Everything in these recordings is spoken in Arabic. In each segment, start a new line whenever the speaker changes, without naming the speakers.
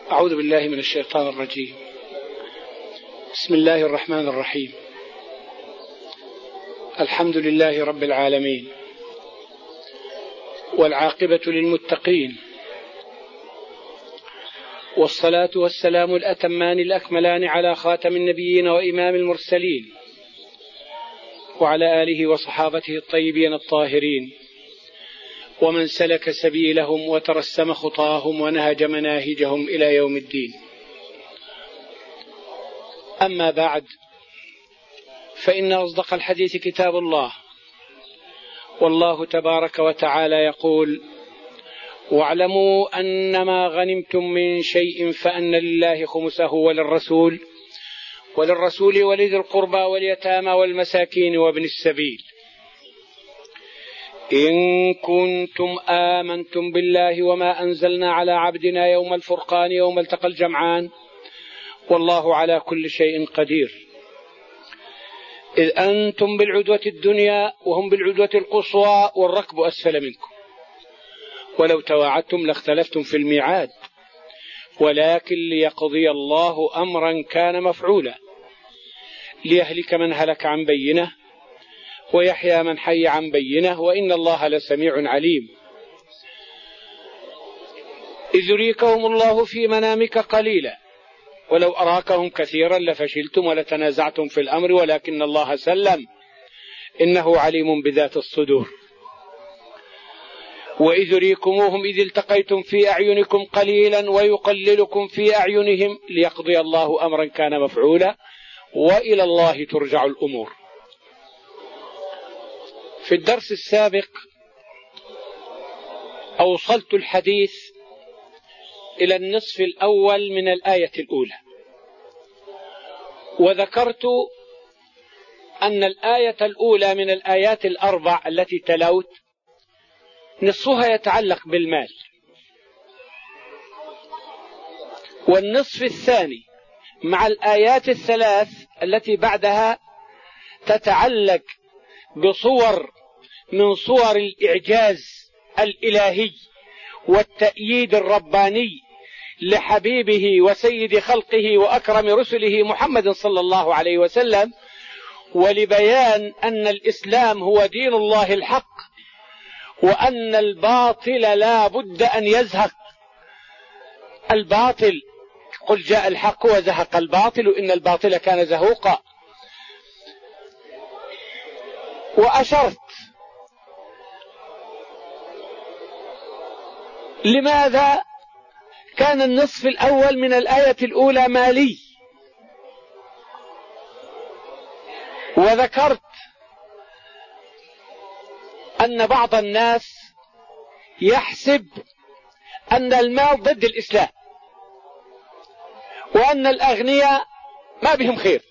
أعوذ بالله من الشيطان الرجيم. بسم الله الرحمن الرحيم. الحمد لله رب العالمين، والعاقبة للمتقين، والصلاة والسلام الأتمان الأكملان على خاتم النبيين وإمام المرسلين، وعلى آله وصحابته الطيبين الطاهرين، ومن سلك سبيلهم وترسم خطاهم ونهج مناهجهم إلى يوم الدين. أما بعد، فإن أصدق الحديث كتاب الله، والله تبارك وتعالى يقول: واعلموا أنما غنمتم من شيء فأن لله خمسه وللرسول ولذي القربى واليتامى والمساكين وابن السبيل إن كنتم آمنتم بالله وما أنزلنا على عبدنا يوم الفرقان يوم التقى الجمعان والله على كل شيء قدير. إذ أنتم بالعدوة الدنيا وهم بالعدوة القصوى والركب أسفل منكم، ولو تواعدتم لاختلفتم في الميعاد، ولكن ليقضي الله أمرا كان مفعولا ليهلك من هلك عن بينه ويحيى من حي عن بينه وإن الله لسميع عليم. إذ يريكهم الله في منامك قليلا ولو أراكهم كثيرا لفشلتم ولتنازعتم في الأمر ولكن الله سلم إنه عليم بذات الصدور. وإذ يريكموهم إذ التقيتم في أعينكم قليلا ويقللكم في أعينهم ليقضي الله أمرا كان مفعولا وإلى الله ترجع الأمور. في الدرس السابق أوصلت الحديث إلى النصف الأول من الآية الأولى، وذكرت أن الآية الأولى من الآيات الأربع التي تلوت نصفها يتعلق بالمال، والنصف الثاني مع الآيات الثلاث التي بعدها تتعلق بصور من صور الإعجاز الإلهي والتأييد الرباني لحبيبه وسيد خلقه وأكرم رسله محمد صلى الله عليه وسلم، ولبيان أن الإسلام هو دين الله الحق، وأن الباطل لا بد أن يزهق. الباطل قل جاء الحق وزهق الباطل إن الباطل كان زهوقا. وأشرت لماذا كان النصف الأول من الآية الأولى مالي، وذكرت أن بعض الناس يحسب أن المال ضد الإسلام وأن الأغنياء ما بهم خير.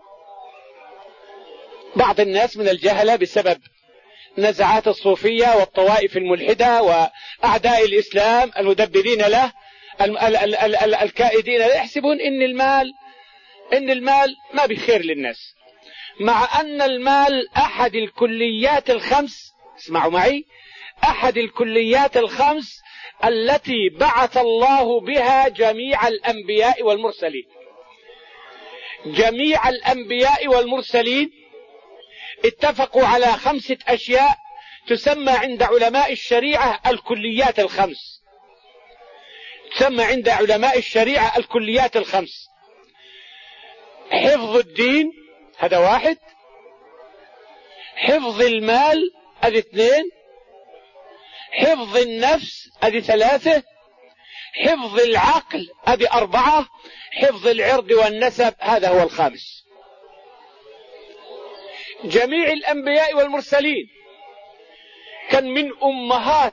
بعض الناس من الجهلة بسبب نزعات الصوفية والطوائف الملحدة وأعداء الإسلام المدبرين له الكائدين يحسبون إن المال ما بخير للناس، مع أن المال أحد الكليات الخمس، اسمعوا معي، أحد الكليات الخمس التي بعث الله بها جميع الأنبياء والمرسلين. جميع الأنبياء والمرسلين اتفقوا على 5 أشياء تسمى عند علماء الشريعة الكليات الخمس. تسمى عند علماء الشريعة الكليات الخمس: حفظ الدين، هذا 1; حفظ المال، هذه 2; حفظ النفس، هذه 3; حفظ العقل، هذه 4; حفظ العرض والنسب، هذا هو 5. جميع الأنبياء والمرسلين كان من أمهات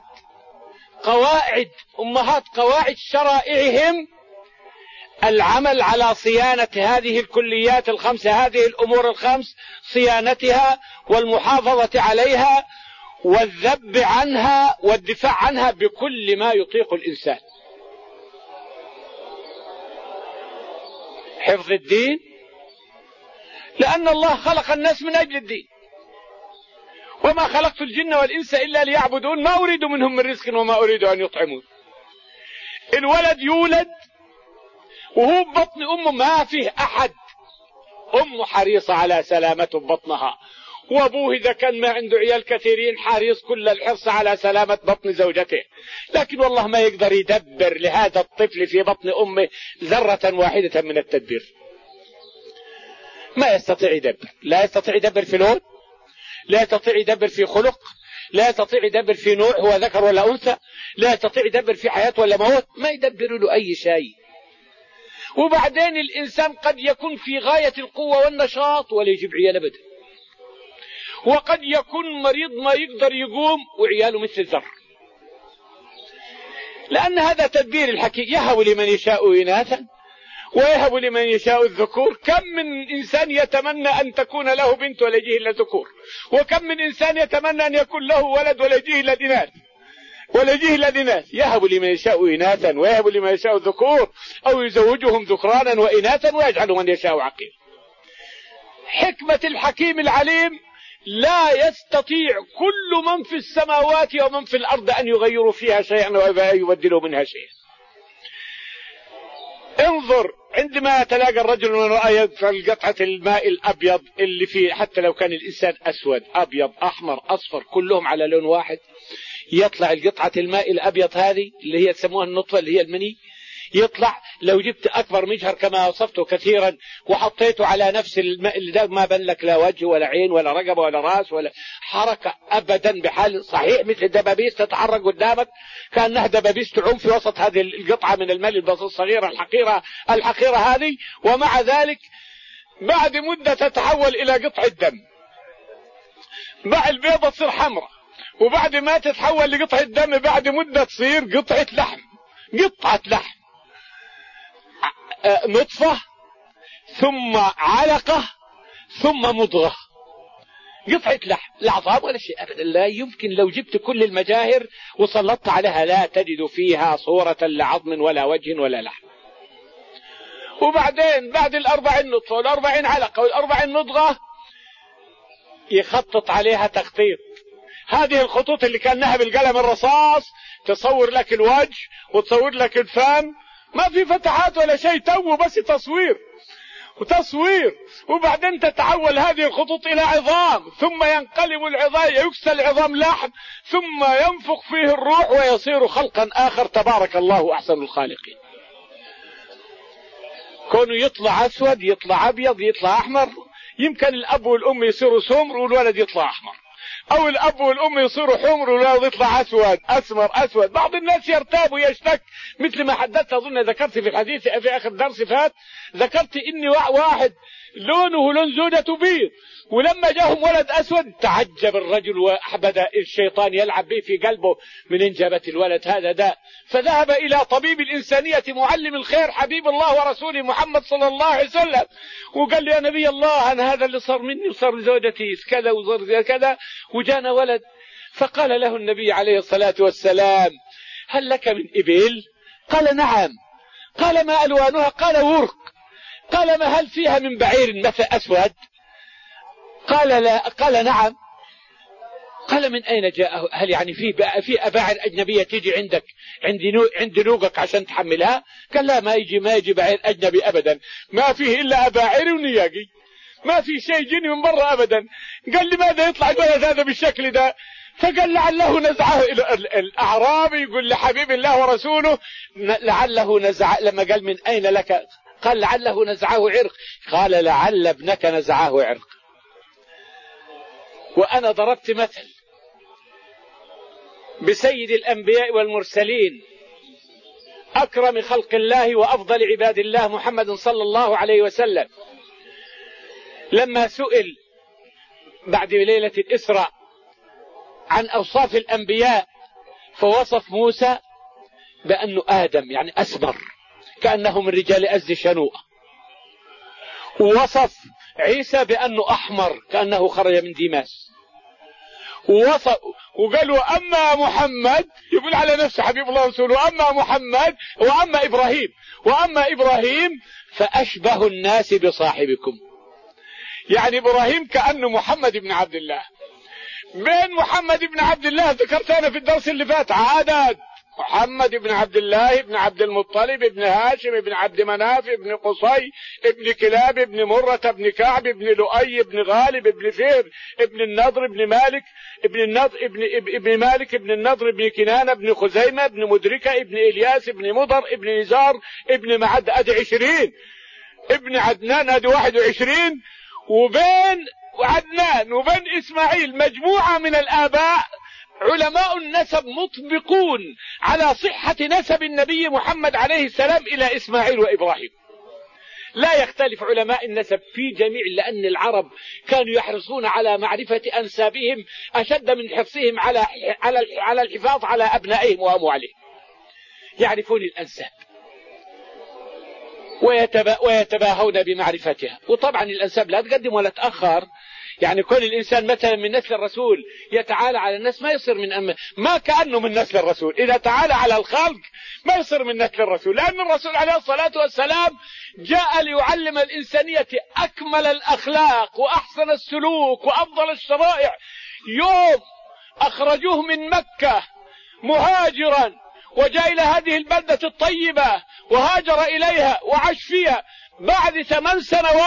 قواعد شرائعهم العمل على صيانة هذه الكليات الخمس، هذه الأمور الخمس، صيانتها والمحافظة عليها والذب عنها والدفاع عنها بكل ما يطيق الإنسان. حفظ الدين، لأن الله خلق الناس من أجل الدين، وما خلقت الجن والإنس إلا ليعبدون ما أريد منهم من رزق وما أريد أن يطعمون. الولد يولد وهو ببطن أمه ما فيه أحد، أمه حريصة على سلامته ببطنها، وأبوه إذا كان ما عنده عيال كثيرين حريص كل الحرص على سلامة بطن زوجته، لكن والله ما يقدر يدبر لهذا الطفل في بطن أمه ذرة واحدة من التدبير. ما يستطيع يدبر، لا يستطيع يدبر في لون، لا يستطيع يدبر في خلق، لا يستطيع يدبر في نوع هو ذكر ولا أنثى، لا يستطيع يدبر في حياة ولا موت، ما يدبر له أي شيء. وبعدين الإنسان قد يكون في غاية القوة والنشاط ولا يجيب عيال أبدا، وقد يكون مريض ما يقدر يقوم وعياله مثل الذر، لأن هذا تدبير الحكيم. يهب لمن يشاء إناثا ويهب لمن يشاء الذكور. كم من إنسان يتمنى أن تكون له بنت ولا يجيه إلا ذكور، وكم من إنسان يتمنى أن يكون له ولد ولا يجيه إلا إناث، ولا يجيه إلا إناث. يهب لمن يشاء إناثا ويهب لمن يشاء الذكور أو يزوجهم ذكرانا وإناثا ويجعل من يشاء عقيم. حكمة الحكيم العليم لا يستطيع كل من في السماوات ومن في الأرض أن يغيروا فيها شيئا ويبدلوا منها شيئا. انظر عندما تلاقى الرجل من رأيه في قطعة الماء الأبيض اللي فيه، حتى لو كان الإنسان أسود أبيض أحمر أصفر كلهم على لون واحد، يطلع القطعة الماء الأبيض هذه اللي هي تسموها النطفة اللي هي المني، يطلع لو جبت أكبر مجهر كما وصفته كثيرا وحطيته على نفس الماء اللي ده ما بان لك لا وجه ولا عين ولا رقبة ولا راس ولا حركة أبدا بحال صحيح، مثل الدبابيس تتحرك قدامك كأنها دبابيس تعوم في وسط هذه القطعة من الماء الصغيرة الحقيرة هذه. ومع ذلك بعد مدة تتحول إلى قطعة دم، بعد البيضة تصير حمراء، وبعد ما تتحول لقطعة دم بعد مدة تصير قطعة لحم، قطعة لحم، نطفة ثم علقة ثم مضغة، قطعة لحم، لا عظام ولا شيء أبدا. لا يمكن لو جبت كل المجاهر وسلطت عليها لا تجد فيها صورة لعظم ولا وجه ولا لحم. وبعدين بعد 40 نطفة وال40 علقة وال40 مضغة يخطط عليها تخطيط. هذه الخطوط اللي كأنها بالقلم الرصاص تصور لك الوجه وتصور لك الفم، ما في فتحات ولا شيء، تو بس تصوير. وبعدين تتحول هذه الخطوط إلى عظام، ثم ينقلب العظام يكسى العظام لحم، ثم ينفخ فيه الروح ويصير خلقا آخر. تبارك الله أحسن الخالقين. كونه يطلع أسود يطلع أبيض يطلع أحمر، يمكن الأب والأم يصيروا سمر والولد يطلع أحمر، أو الأب والأم يصيروا حمر والولد يطلع أسود أسود. بعض الناس يرتاب ويشتك، مثل ما حدثت أظن ذكرت في الحديث في آخر درس فات، ذكرت إني واحد لونه لون زوجته بيض، ولما جاهم ولد أسود تعجب الرجل وأحبذ الشيطان يلعب به في قلبه من إنجابة الولد هذا ده، فذهب إلى طبيب الإنسانية معلم الخير حبيب الله ورسوله محمد صلى الله عليه وسلم، وقال لي يا نبي الله أنا هذا اللي صار مني وصار لزوجتي كذا وصار كذا وجانا ولد. فقال له النبي عليه الصلاة والسلام هل لك من إبل؟ قال نعم. قال ما ألوانها؟ قال ورق. قال ما هل فيها من بعير مثل أسود؟ قال لا. قال نعم. قال من أين جاءه؟ هل يعني في أباعر أجنبية تيجي عندك عند نوقك عشان تحملها؟ قال لا، ما يجي بعير أجنبي أبدا، ما فيه إلا أباعر ونياقي، ما في شيء جيني من برا أبدا. قال لماذا يطلع الولد هذا بالشكل ده؟ فقال لعله نزعه. الأعرابي يقول لحبيب الله ورسوله لعله نزع. لما قال من أين لك؟ قال لعله نزعه عرق. قال لعل ابنك نزعه عرق. وأنا ضربت مثل بسيد الأنبياء والمرسلين أكرم خلق الله وأفضل عباد الله محمد صلى الله عليه وسلم، لما سئل بعد ليلة الإسراء عن أوصاف الأنبياء فوصف موسى بأنه آدم يعني أسمر كأنه من رجال أزد شنوءة، ووصف عيسى بأنه أحمر كأنه خرج من ديماس، وقال وأما محمد يقول على نفسه حبيب الله ورسوله أما محمد وأما إبراهيم فأشبه الناس بصاحبكم. يعني إبراهيم كأنه محمد بن عبد الله. بين محمد بن عبد الله ذكرت أنا في الدرس اللي فات محمد بن عبد الله بن عبد المطلب بن هاشم بن عبد مناف بن قصي بن كلاب بن مرة بن كعب بن لؤي بن غالب بن فهر بن النضر بن مالك ابن مالك بن النضر بن كنانة بن خزيمة بن مدركة بن إلياس بن مضر بن نزار بن معد. أدي 20. ابن عدنان أدي 21. وبين عدنان وبين إسماعيل مجموعة من الآباء علماء النسب مطبقون على صحة نسب النبي محمد عليه السلام إلى إسماعيل وإبراهيم. لا يختلف علماء النسب في جميع، لأن العرب كانوا يحرصون على معرفة أنسابهم أشد من حرصهم على الحفاظ على أبنائهم وأموالهم. يعرفون الأنساب ويتباهون بمعرفتها. وطبعا الأنساب لا تقدم ولا تأخر. يعني كل الإنسان مثلا من نسل الرسول يتعالى على الناس ما يصير ما كأنه من نسل الرسول. إذا تعالى على الخلق ما يصير من نسل الرسول، لأن الرسول عليه الصلاة والسلام جاء ليعلم الإنسانية أكمل الأخلاق وأحسن السلوك وأفضل الشرائع. يوم أخرجوه من مكة مهاجرا وجاء إلى هذه البلدة الطيبة وهاجر إليها وعاش فيها، بعد 8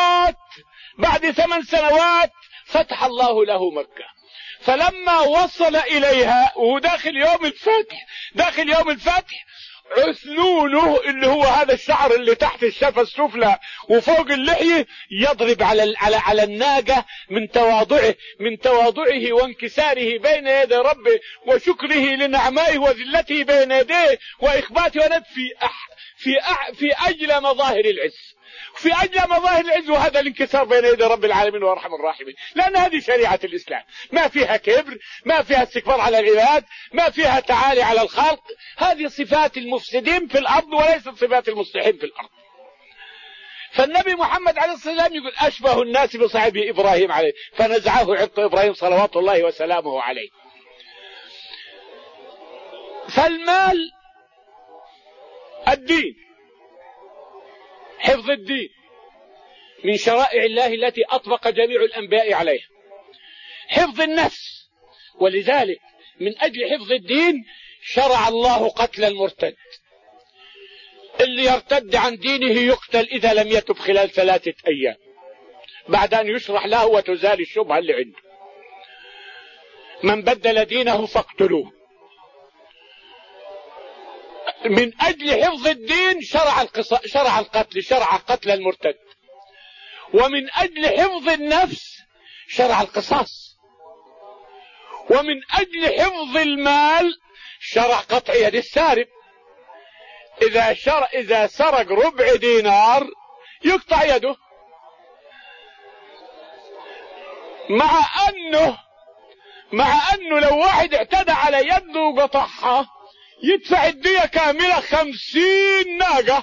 سنوات فتح الله له مكة. فلما وصل إليها وهو داخل يوم الفتح عثنونه اللي هو هذا الشعر اللي تحت الشفة السفلى وفوق اللحية يضرب على الناقة من تواضعه وانكساره بين يدي ربه وشكره لنعمائه وذلته بين يديه وإخباته في أجل مظاهر العز وهذا الانكسار بين يدي رب العالمين وارحم الراحمين. لأن هذه شريعة الإسلام، ما فيها كبر، ما فيها استكبار على العباد، ما فيها تعالي على الخلق. هذه صفات المفسدين في الأرض وليست صفات المصلحين في الأرض. فالنبي محمد عليه الصلاة والسلام يقول أشبه الناس بصاحبه إبراهيم عليه، فنزعه عبد إبراهيم صلوات الله وسلامه عليه. فالمال الدين، حفظ الدين من شرائع الله التي أطبق جميع الأنبياء عليها. حفظ النفس، ولذلك من أجل حفظ الدين شرع الله قتل المرتد. اللي يرتد عن دينه يقتل إذا لم يتب خلال 3 أيام بعد أن يشرح له وتزال الشبهة اللي عنده. من بدل دينه فاقتلوه. من أجل حفظ الدين شرع قتل المرتد. ومن أجل حفظ النفس شرع القصاص. ومن أجل حفظ المال شرع قطع يد السارق. إذا سرق ربع دينار يقطع يده، مع أنه لو واحد اعتدى على يده وقطعها يدفع الدية كاملة 50 ناقة.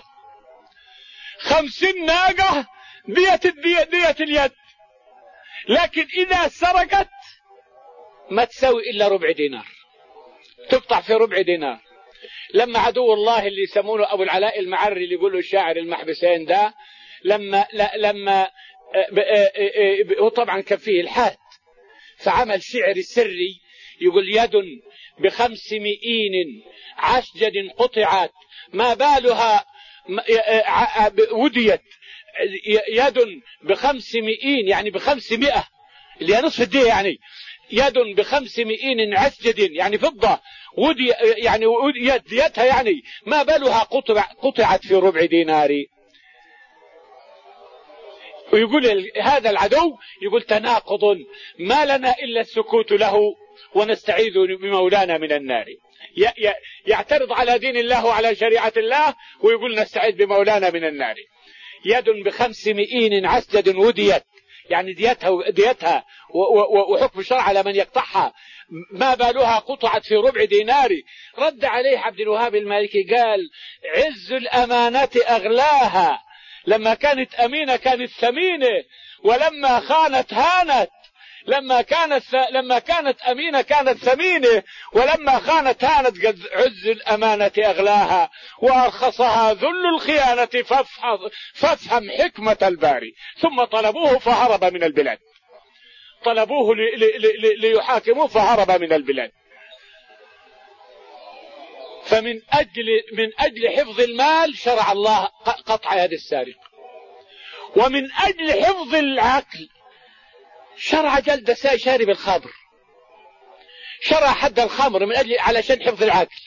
50 ناقة دية اليد. لكن إذا سرقت ما تساوي إلا ربع دينار، تقطع في ربع دينار. لما عدو الله اللي يسمونه أبو العلاء المعري اللي يقولوا الشاعر المحبسين ده، لما هو طبعا كان فيه الحاد، فعمل شعر سري يقول يد ب5 مئين عشجد قطعت ما بالها وديت. يد ب5 مئين يعني ب500 اللي هي نصف الدية، يعني يد ب5 مئين عسجد يعني فضة ودي يعني يديتها يعني ما بالها قطعت في ربع دينار. ويقول هذا العدو يقول تناقض ما لنا إلا السكوت له ونستعيذ بمولانا من النار. يعترض على دين الله وعلى شريعة الله ويقول نستعيذ بمولانا من النار. يد ب5 مئين عسجد وديت يعني ديتها وحكم الشرع على من يقطعها ما بالها قطعت في ربع دينار. رد عليه عبد الوهاب المالكي قال عز الأمانة أغلاها، لما كانت أمينة كانت ثمينة، ولما خانت هانت. لما كانت أمينة كانت ثمينة، ولما خانت هانت. قد عز الأمانة أغلاها وأرخصها ذل الخيانة فافهم حكمة الباري. ثم طلبوه فهرب من البلاد، طلبوه ليحاكموه فهرب من البلاد. فمن أجل حفظ المال شرع الله قطع يد السارق، ومن أجل حفظ العقل شرع جلد شارب الخمر، شرع حد الخمر من أجل علشان حفظ العقل،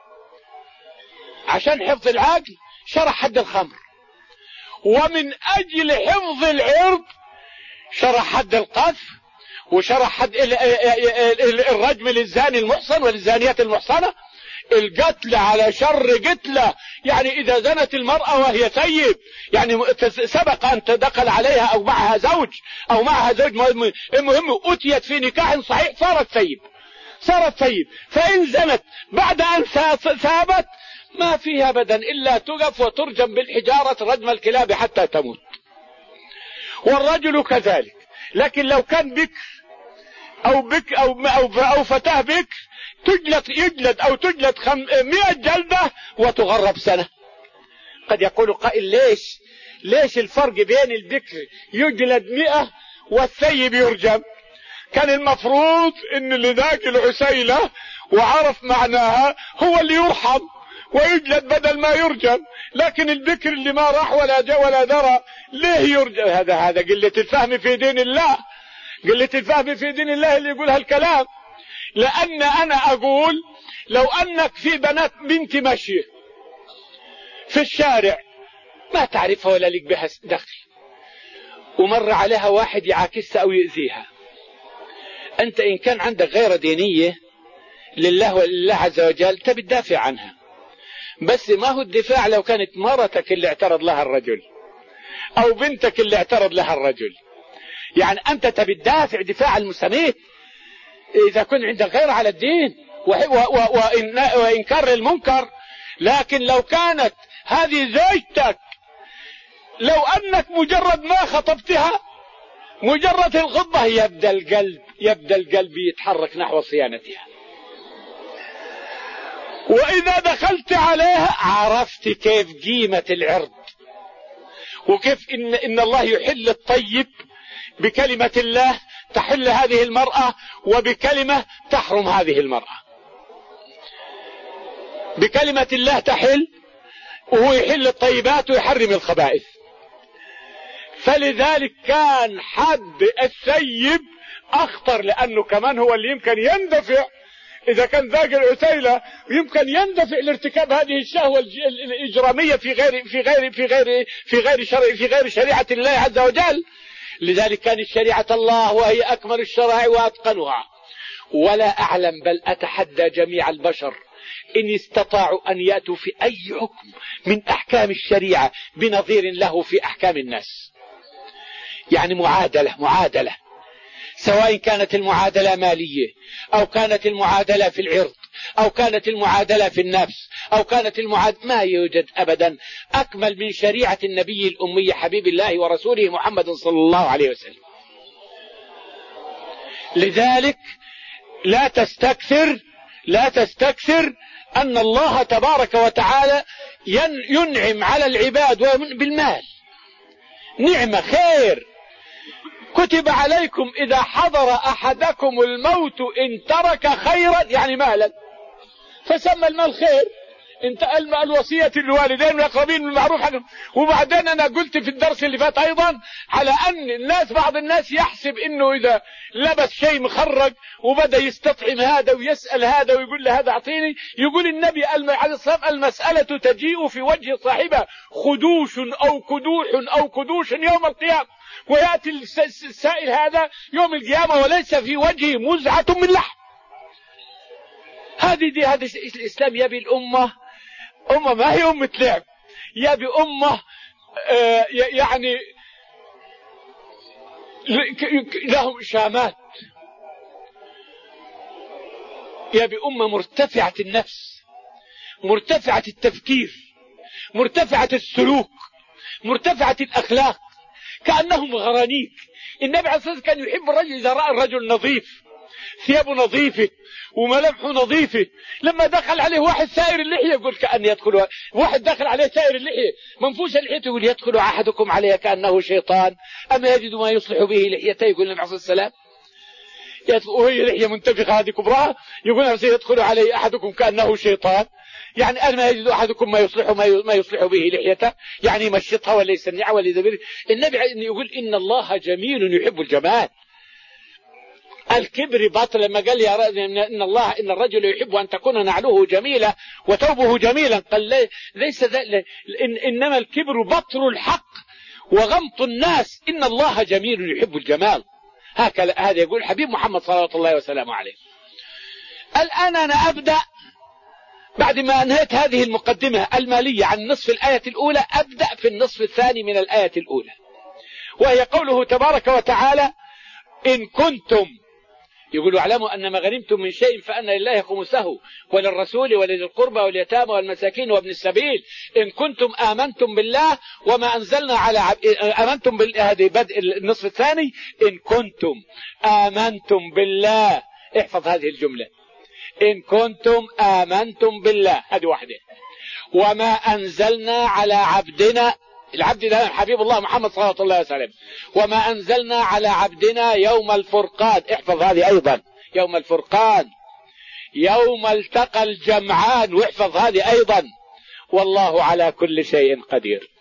عشان حفظ العقل شرع حد الخمر. ومن أجل حفظ العرض شرع حد القذف، وشرع حد الرجم للزاني المحصن وللزانية المحصنة، القتل على شر قتلة، يعني إذا زنت المرأة وهي ثيب، يعني سبق أن دخل عليها أو معها زوج المهم أتيت في نكاح صحيح صارت ثيب، فإن زنت بعد أن ثابت ما فيها أبدا إلا تقف وترجم بالحجارة رجم الكلاب حتى تموت. والرجل كذلك، لكن لو كان بكر أو فتاة بكر يجلد 100 جلدة وتغرب سنة. قد يقول قائل ليش الفرق بين البكر يجلد 100 والثيب يرجم؟ كان المفروض ان اللي ذاك العسيلة وعرف معناها هو اللي يرحم ويجلد بدل ما يرجم، لكن البكر اللي ما راح ولا جاء ولا درى ليه يرجم؟ هذا قلة الفهم في دين الله، قلة الفهم في دين الله اللي يقول هالكلام. لأن أنا أقول لو أنك في بنت ماشية في الشارع ما تعرفها ولا لك بها دخل، ومر عليها واحد يعاكسها أو يؤذيها، أنت إن كان عندك غير دينية لله ولله عز وجل تبي تدافع عنها، بس ما هو الدفاع لو كانت مرتك اللي اعترض لها الرجل أو بنتك اللي اعترض لها الرجل، يعني أنت تبي تدافع دفاع المسلمين إذا كنت عندك غير على الدين وإنكار المنكر. لكن لو كانت هذه زوجتك، لو أنك مجرد ما خطبتها مجرد الخطبة يبدأ القلب يتحرك نحو صيانتها، وإذا دخلت عليها عرفت كيف قيمة العرض، وكيف إن الله يحل الطيب بكلمة الله تحل هذه المرأة، وبكلمة تحرم هذه المرأة. بكلمة الله تحل وهو يحل الطيبات ويحرم الخبائث. فلذلك كان حد الثيب أخطر، لأنه كمان هو اللي يمكن يندفع إذا كان ذاك العسيلة يمكن يندفع لارتكاب هذه الشهوة الإجرامية في غير شريعة الله عز وجل. لذلك كانت شريعة الله وهي أكمل الشرائع وأتقنها. ولا أعلم بل أتحدى جميع البشر إن استطاعوا أن يأتوا في أي حكم من أحكام الشريعة بنظير له في أحكام الناس. يعني معادلة سواء كانت المعادلة مالية أو كانت المعادلة في العرض أو كانت المعادلة في النفس أو كانت ما يوجد أبدا أكمل من شريعة النبي الأمي حبيب الله ورسوله محمد صلى الله عليه وسلم. لذلك لا تستكثر أن الله تبارك وتعالى ينعم على العباد بالمال، نعمة خير. كتب عليكم إذا حضر أحدكم الموت إن ترك خيرا، يعني مالا، فسمى المال خير. انت الوصية للوالدين والأقربين بالمعروف حقهم. وبعدين أنا قلت في الدرس اللي فات أيضا على أن بعض الناس يحسب إنه إذا لبس شيء مخرج وبدأ يستطعم هذا ويسأل هذا ويقول له هذا أعطيني، يقول النبي عليه الصلاة والسلام المسألة تجيء في وجه صاحبها خدوش أو كدوش يوم القيامة، ويأتي السائل هذا يوم القيامة وليس في وجهه مزعة من لحم. هذا الإسلام يبي الأمة ما هي أمة لعب، يبي أمة يعني لهم شامات، يبي أمة مرتفعة النفس، مرتفعة التفكير، مرتفعة السلوك، مرتفعة الأخلاق، كأنهم غرانيك. النبي عليه الصلاة والسلام كان يحب الرجل إذا رأى الرجل نظيف، ثيابه نظيفة وملامحه نظيفة. لما دخل عليه واحد سائر اللحية يقول كأن يدخل، واحد دخل عليه سائر اللحية منفوش اللحية يقول يدخل أحدكم عليه كأنه شيطان أما يجد ما يصلح به لحيته، يقول النبي عليه الصلاة والسلام وهي لحية منتفخة هذه كبراها، يقول يدخل عليه أحدكم كأنه شيطان. يعني أن ما يجد أحدكم ما يصلح به لحيته، يعني يمشطها ولا يسنعها ولا يدبر. النبي يقول إن الله جميل يحب الجمال. الكبر باطل. لما قال يا إن الرجل يحب أن تكون نعله جميلة وثوبه جميلا، قال ليس إنما الكبر بطر الحق وغمط الناس. إن الله جميل يحب الجمال. هذا يقول حبيب محمد صلى الله وسلم عليه. الآن أنا أبدأ بعد ما أنهيت هذه المقدمة المالية عن نصف الآية الأولى، أبدأ في النصف الثاني من الآية الأولى، وهي قوله تبارك وتعالى إن كنتم، يقولوا اعلموا أن ما غنمتم من شيء فأن لله خمسه وللرسول ولذي القربى واليتامى والمساكين وابن السبيل إن كنتم آمنتم بالله وما أنزلنا على آمنتم هذه بدء النصف الثاني. إن كنتم آمنتم بالله، احفظ هذه الجملة، إن كنتم آمنتم بالله، هذه واحدة. وما أنزلنا على عبدنا، العبد ده حبيب الله محمد صلى الله عليه وسلم، وما أنزلنا على عبدنا يوم الفرقان، احفظ هذه أيضا، يوم الفرقان، يوم التقى الجمعان، واحفظ هذه أيضا، والله على كل شيء قدير.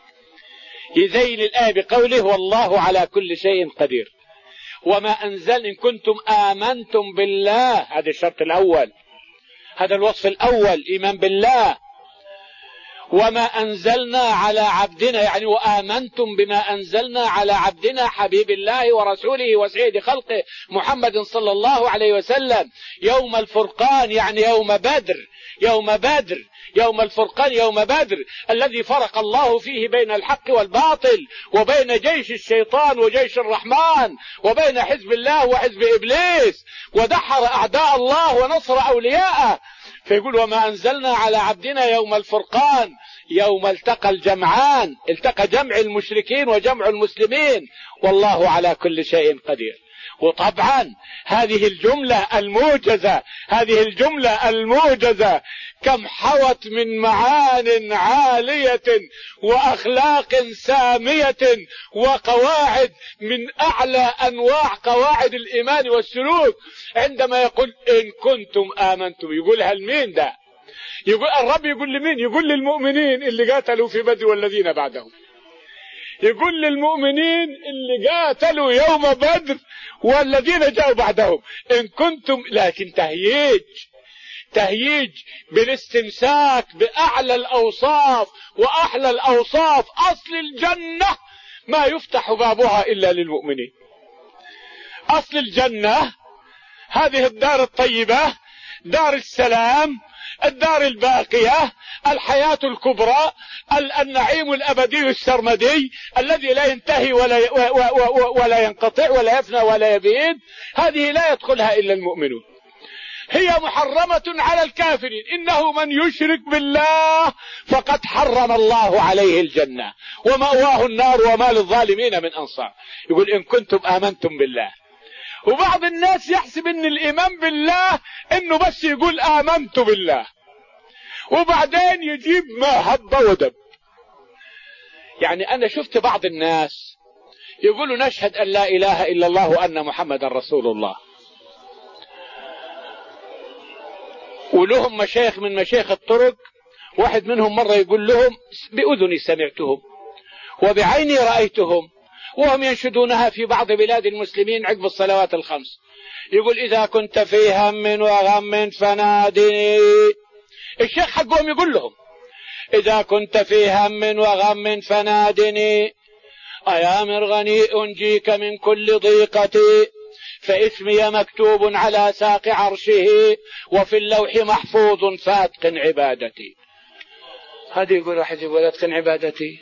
يزين الآية بقوله والله على كل شيء قدير. وما أنزل إن كنتم آمنتم بالله، هذا الشرط الأول، هذا الوصف الأول، إيمان بالله. وما أنزلنا على عبدنا، يعني وآمنتم بما أنزلنا على عبدنا حبيب الله ورسوله وسيد خلقه محمد صلى الله عليه وسلم يوم الفرقان، يعني يوم بدر، يوم بدر، يوم الفرقان، يوم بدر الذي فرق الله فيه بين الحق والباطل، وبين جيش الشيطان وجيش الرحمن، وبين حزب الله وحزب إبليس، ودحر أعداء الله ونصر أولياءه. فيقول وما أنزلنا على عبدنا يوم الفرقان يوم التقى الجمعان، التقى جمع المشركين وجمع المسلمين، والله على كل شيء قدير. وطبعا هذه الجملة الموجزة، هذه الجملة الموجزة كم حوت من معان عالية وأخلاق سامية وقواعد من أعلى أنواع قواعد الإيمان والسلوك. عندما يقول إن كنتم آمنتم، يقولها لمين ده؟ يقول الرب يقول لمين؟ يقول للمؤمنين اللي قاتلوا في بدر والذين بعدهم، يقول للمؤمنين اللي قاتلوا يوم بدر والذين جاءوا بعدهم إن كنتم، لكن تهييج بالاستمساك بأعلى الأوصاف وأحلى الأوصاف. أصل الجنة ما يفتح بابها إلا للمؤمنين. أصل الجنة هذه الدار الطيبة، دار السلام، الدار الباقية، الحياة الكبرى، النعيم الأبدي السرمدي الذي لا ينتهي ولا ينقطع ولا يفنى ولا يبيد، هذه لا يدخلها إلا المؤمنون. هي محرمة على الكافرين، إنه من يشرك بالله فقد حرم الله عليه الجنة ومأواه النار وما للظالمين من أنصار. يقول إن كنتم آمنتم بالله. وبعض الناس يحسب ان الايمان بالله انه بس يقول امنت بالله وبعدين يجيب ما هب ودب. يعني انا شفت بعض الناس يقولوا نشهد ان لا اله الا الله وان محمدا رسول الله، ولهم مشايخ من مشايخ الطرق، واحد منهم مرة يقول لهم بأذني سمعتهم وبعيني رأيتهم وهم ينشدونها في بعض بلاد المسلمين عقب الصلوات الخمس، يقول إذا كنت في هم وغم فنادني. الشيخ حقهم يقول لهم إذا كنت في هم وغم فنادني أيا مرغني أنجيك من كل ضيقتي فإثمي مكتوب على ساق عرشه وفي اللوح محفوظ فأتقن عبادتي. هذا يقول واحد يقول أتقن عبادتي.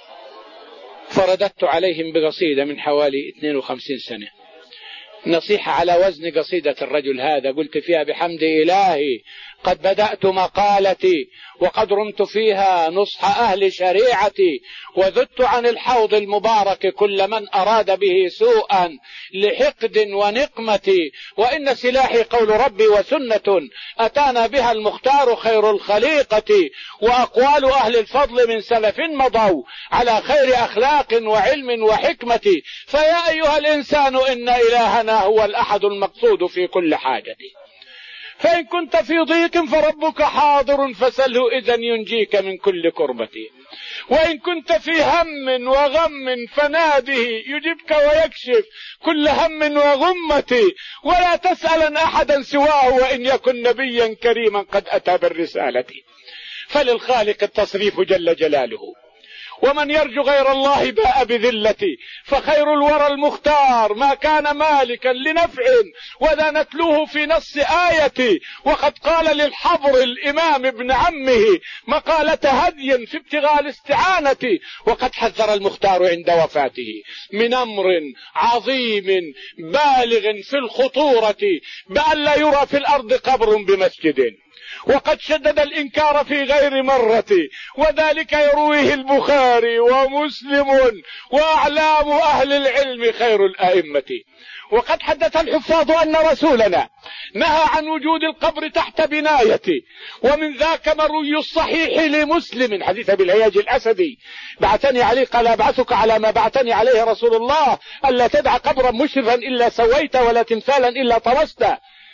فرددت عليهم بقصيدة من حوالي 52 سنة، نصيحة على وزن قصيدة الرجل هذا، قلت فيها بحمد إلهي قد بدأت مقالتي وقد رمت فيها نصح أهل شريعتي وذدت عن الحوض المبارك كل من أراد به سوءا لحقد ونقمة، وإن سلاحي قول ربي وسنة أتانا بها المختار خير الخليقة، وأقوال أهل الفضل من سلف مضوا على خير أخلاق وعلم وحكمة، فيا أيها الإنسان إن إلهنا هو الأحد المقصود في كل حاجة. فإن كنت في ضيق فربك حاضر فسله إذن ينجيك من كل كربة. وإن كنت في هم وغم فناده يجيبك ويكشف كل هم وغمة، ولا تسأل أحدا سواه وإن يكن نبيا كريما قد أتى بالرسالة. فللخالق التصريف جل جلاله، ومن يرجو غير الله باء بذلتي، فخير الورى المختار ما كان مالكا لنفع، وذا نتلوه في نص آيتي. وقد قال للحبر الإمام ابن عمه مقالة هدي في ابتغاء الاستعانة، وقد حذر المختار عند وفاته من أمر عظيم بالغ في الخطورة، بأن لا يرى في الأرض قبر بمسجد، وقد شدد الإنكار في غير مرة، وذلك يرويه البخاري ومسلم وأعلام أهل العلم خير الأئمة. وقد حدث الحفاظ أن رسولنا نهى عن وجود القبر تحت بنايته، ومن ذاك مروي الصحيح لمسلم حديث أبي الهياج الأسدي بعثني عليه قال أبعثك على ما بعثني عليه رسول الله، ألا تدع قبرا مشرفا إلا سويت ولا تمثالا إلا طمسته.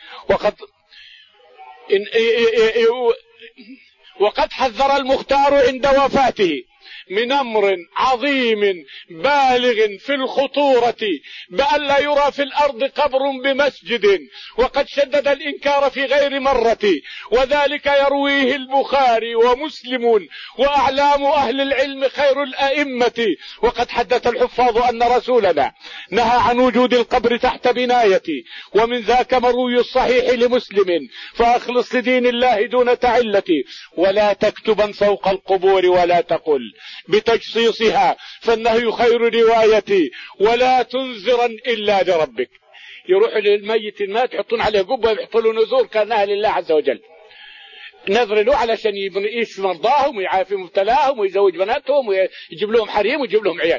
وقد حذر المختار عند وفاته من أمر عظيم بالغ في الخطورة، بأن لا يرى في الأرض قبر بمسجد، وقد شدد الإنكار في غير مرة، وذلك يرويه البخاري ومسلم وأعلام أهل العلم خير الأئمة. وقد حدث الحفاظ أن رسولنا نهى عن وجود القبر تحت بنايته، ومن ذاك مروي الصحيح لمسلم فأخلص لدين الله دون تعلتي، ولا تكتبا فوق القبور ولا تقل بتجصيصها فالنهي خير روايتي، ولا تنذرا إلا لربك. يروح للميت المات يحطون عليه قبة ويحطوا له نذور كأنها لله عز وجل، نذر له علشان يشفي مرضاهم ويعافي مبتلاهم ويزوج بناتهم ويجيب لهم حريم ويجيب لهم عيال.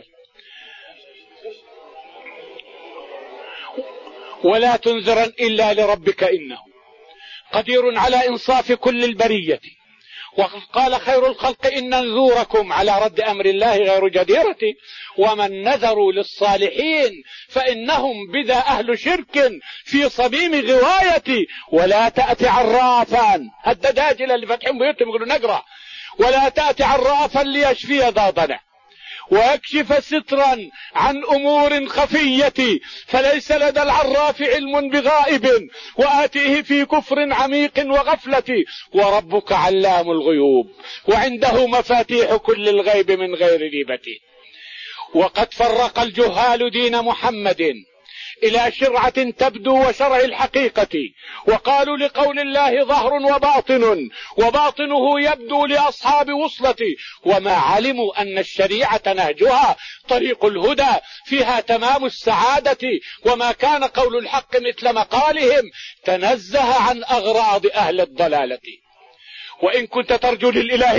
ولا تنذرا إلا لربك إنه قدير على إنصاف كل البرية. وقال خير الخلق إن نذوركم على رد أمر الله غير جديرة، ومن نذروا للصالحين فإنهم بذا أهل شرك في صميم غواية. ولا تأتي عرافا، الدجاجلة اللي فتحين بيوتهم يقولوا نقرأ، ولا تأتي عرافا ليشفي ذا ضنع ويكشف سترا عن أمور خفية، فليس لدى العراف علم بغائب، وآتيه في كفر عميق وغفلة. وربك علام الغيوب وعنده مفاتيح كل الغيب من غير ريبة. وقد فرق الجهال دين محمد إلى شرعة تبدو وشرع الحقيقة، وقالوا لقول الله ظهر وباطن، وباطنه يبدو لأصحاب وصلة، وما علموا أن الشريعة نهجها طريق الهدى فيها تمام السعادة، وما كان قول الحق مثل مقالهم تنزه عن أغراض أهل الضلالة. وإن كنت ترجو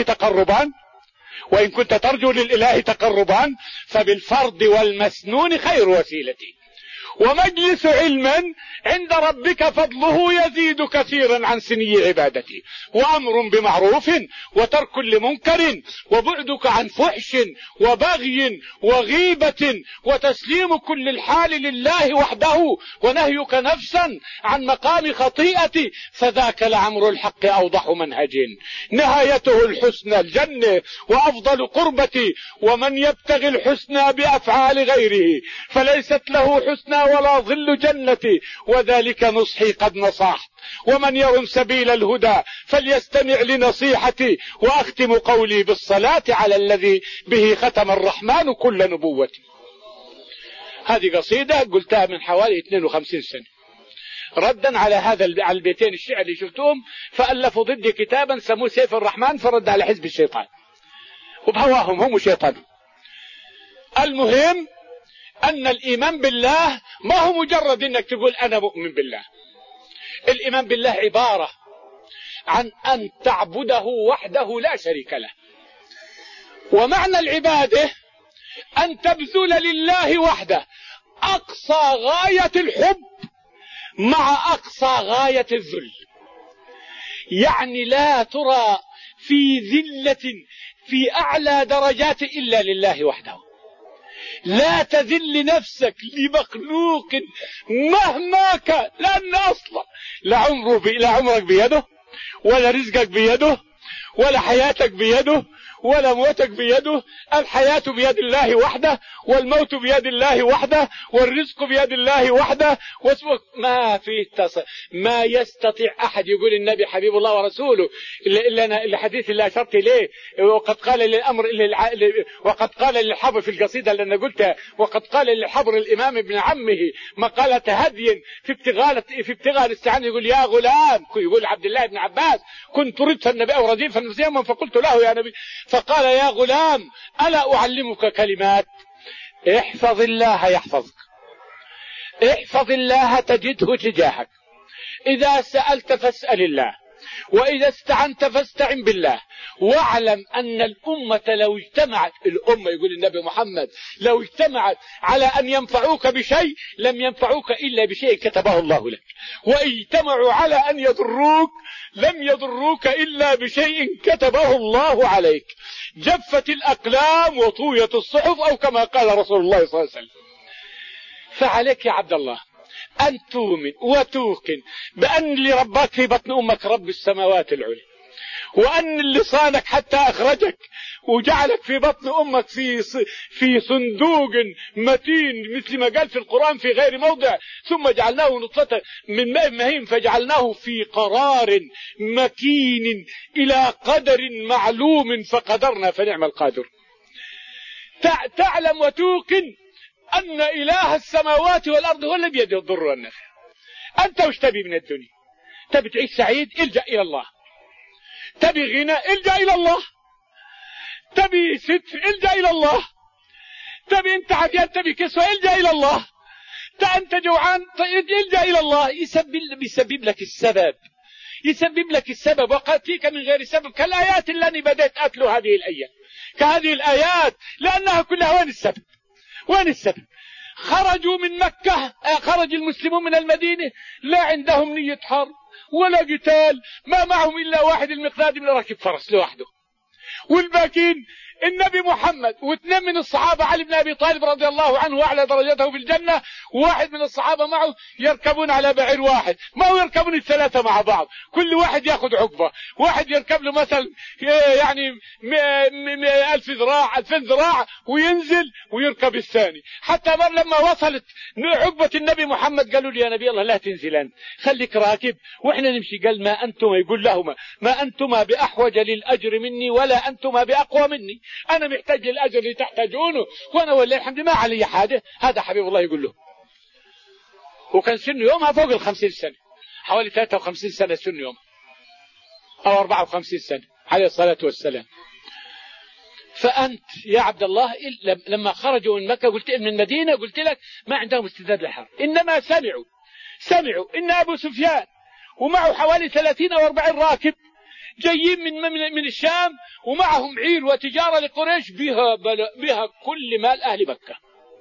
للإله تقربا فبالفرض والمسنون خير وسيلة. ومجلس علم عند ربك فضله يزيد كثيرا عن سني عبادتي، وأمر بمعروف وترك لمنكر، وبعدك عن فحش وبغي وغيبة، وتسليم كل الحال لله وحده، ونهيك نفسا عن مقام خطيئتي، فذاك لعمر الحق أوضح منهج نهايته الحسنى الجنة وأفضل قربتي. ومن يبتغي الحسنى بأفعال غيره فليست له حسنى ولا ظل جنتي، وذلك نصحي قد نصحت. ومن يرم سبيل الهدى فليستمع لنصيحتي، وأختم قولي بالصلاة على الذي به ختم الرحمن كل نبوتي. هذه قصيدة قلتها من حوالي 52 سنة ردا على البيتين الشعر اللي شفتهم، فألفوا ضدي كتابا سموه سيف الرحمن فرد على حزب الشيطان وبهواهم هم وشيطانهم. المهم أن الإيمان بالله ما هو مجرد أنك تقول أنا مؤمن بالله. الإيمان بالله عبارة عن أن تعبده وحده لا شريك له، ومعنى العبادة أن تبذل لله وحده أقصى غاية الحب مع أقصى غاية الذل، يعني لا ترى في ذلة في أعلى درجات إلا لله وحده. لا تذل نفسك لمخلوق مهما كان، لأن أصلا لا عمرك بيده، ولا رزقك بيده، ولا حياتك بيده، ولا موتك بيده. الحياة بيد الله وحده، والموت بيد الله وحده، والرزق بيد الله وحده. ما في ما يستطيع أحد يقول النبي حبيب الله ورسوله إلا حديث اللي أشرت إليه، وقد قال للحبر في القصيدة اللي أنا قلتها، وقد قال للحبر الإمام ابن عمه مقالة هدي في ابتغاء الاستعانة، يقول يا غلام، يقول عبد الله بن عباس كنت ردت النبي أو رديفا مسيما فقلت له يا نبي، فقال يا غلام ألا أعلمك كلمات؟ احفظ الله يحفظك، احفظ الله تجده تجاهك، إذا سألت فاسأل الله، وإذا استعنت فاستعن بالله، واعلم أن الأمة لو اجتمعت، الأمة يقول النبي محمد لو اجتمعت على أن ينفعوك بشيء لم ينفعوك إلا بشيء كتبه الله لك، وإن اجتمعوا على أن يضروك لم يضروك إلا بشيء كتبه الله عليك. جفت الأقلام وطويت الصحف، أو كما قال رسول الله صلى الله عليه وسلم. فعليك يا عبد الله أن تؤمن وتوقن بأن اللي رباك في بطن أمك رب السماوات العلى، وأن اللي صانك حتى أخرجك وجعلك في بطن أمك في صندوق متين، مثل ما قال في القرآن في غير موضع، ثم جعلناه نطفة من ماء مهين فجعلناه في قرار مكين إلى قدر معلوم فقدرنا فنعم القادر. تعلم وتوقن أن إله السماوات والأرض هو الذي بيده الضر والنفع. أنت وش تبي من الدنيا؟ تبي تعيش سعيد؟ الجأ إلى الله. تبي غنى؟ الجأ إلى الله. تبي ستر؟ الجأ إلى الله. تبي أنت عديان، تبي كسوة؟ الجأ إلى الله. أنت جوعان؟ الجأ إلى الله. يسبب لك السبب، يسبب لك السبب، وقد فيك من غير سبب، كالآيات اللي بدأت أتلو هذه الأيام، كهذه الآيات، لأنها كلها وين السبب؟ وين السبب؟ خرجوا من مكة، خرج المسلمون من المدينة لا عندهم نية حرب ولا قتال، ما معهم إلا واحد المقداد بن راكب فرس لوحده، والباقين النبي محمد واثنين من الصحابة، علي بن أبي طالب رضي الله عنه وأعلى درجته في الجنة، وواحد من الصحابة معه، يركبون على بعير واحد، ما هو يركبون الثلاثة مع بعض، كل واحد ياخذ عقبة، واحد يركب له مثلا يعني 1000 ذراع 2000 ذراع وينزل ويركب الثاني، حتى لما وصلت عقبة النبي محمد قالوا لي يا نبي الله لا تنزل أنت، خليك راكب وإحنا نمشي. قال ما أنتما، يقول لهما ما أنتما بأحوج للأجر مني ولا أنتما بأقوى مني، أنا محتاج للأجر اللي تحتاجونه، وأنا والله الحمد ما علي حاجة. هذا حبيب الله يقول له، وكان سنه يومها فوق 50 سنة، حوالي 53 سنة سنه يوم، أو 54 سنة عليه الصلاة والسلام. فأنت يا عبد الله لما خرجوا من مكة قلت من المدينة، قلت لك ما عندهم استعداد للحرب، إنما سمعوا إن أبو سفيان ومعه حوالي 30 أو 40 راكب جايين من الشام، ومعهم عير وتجارة لقريش بها كل مال أهل مكة،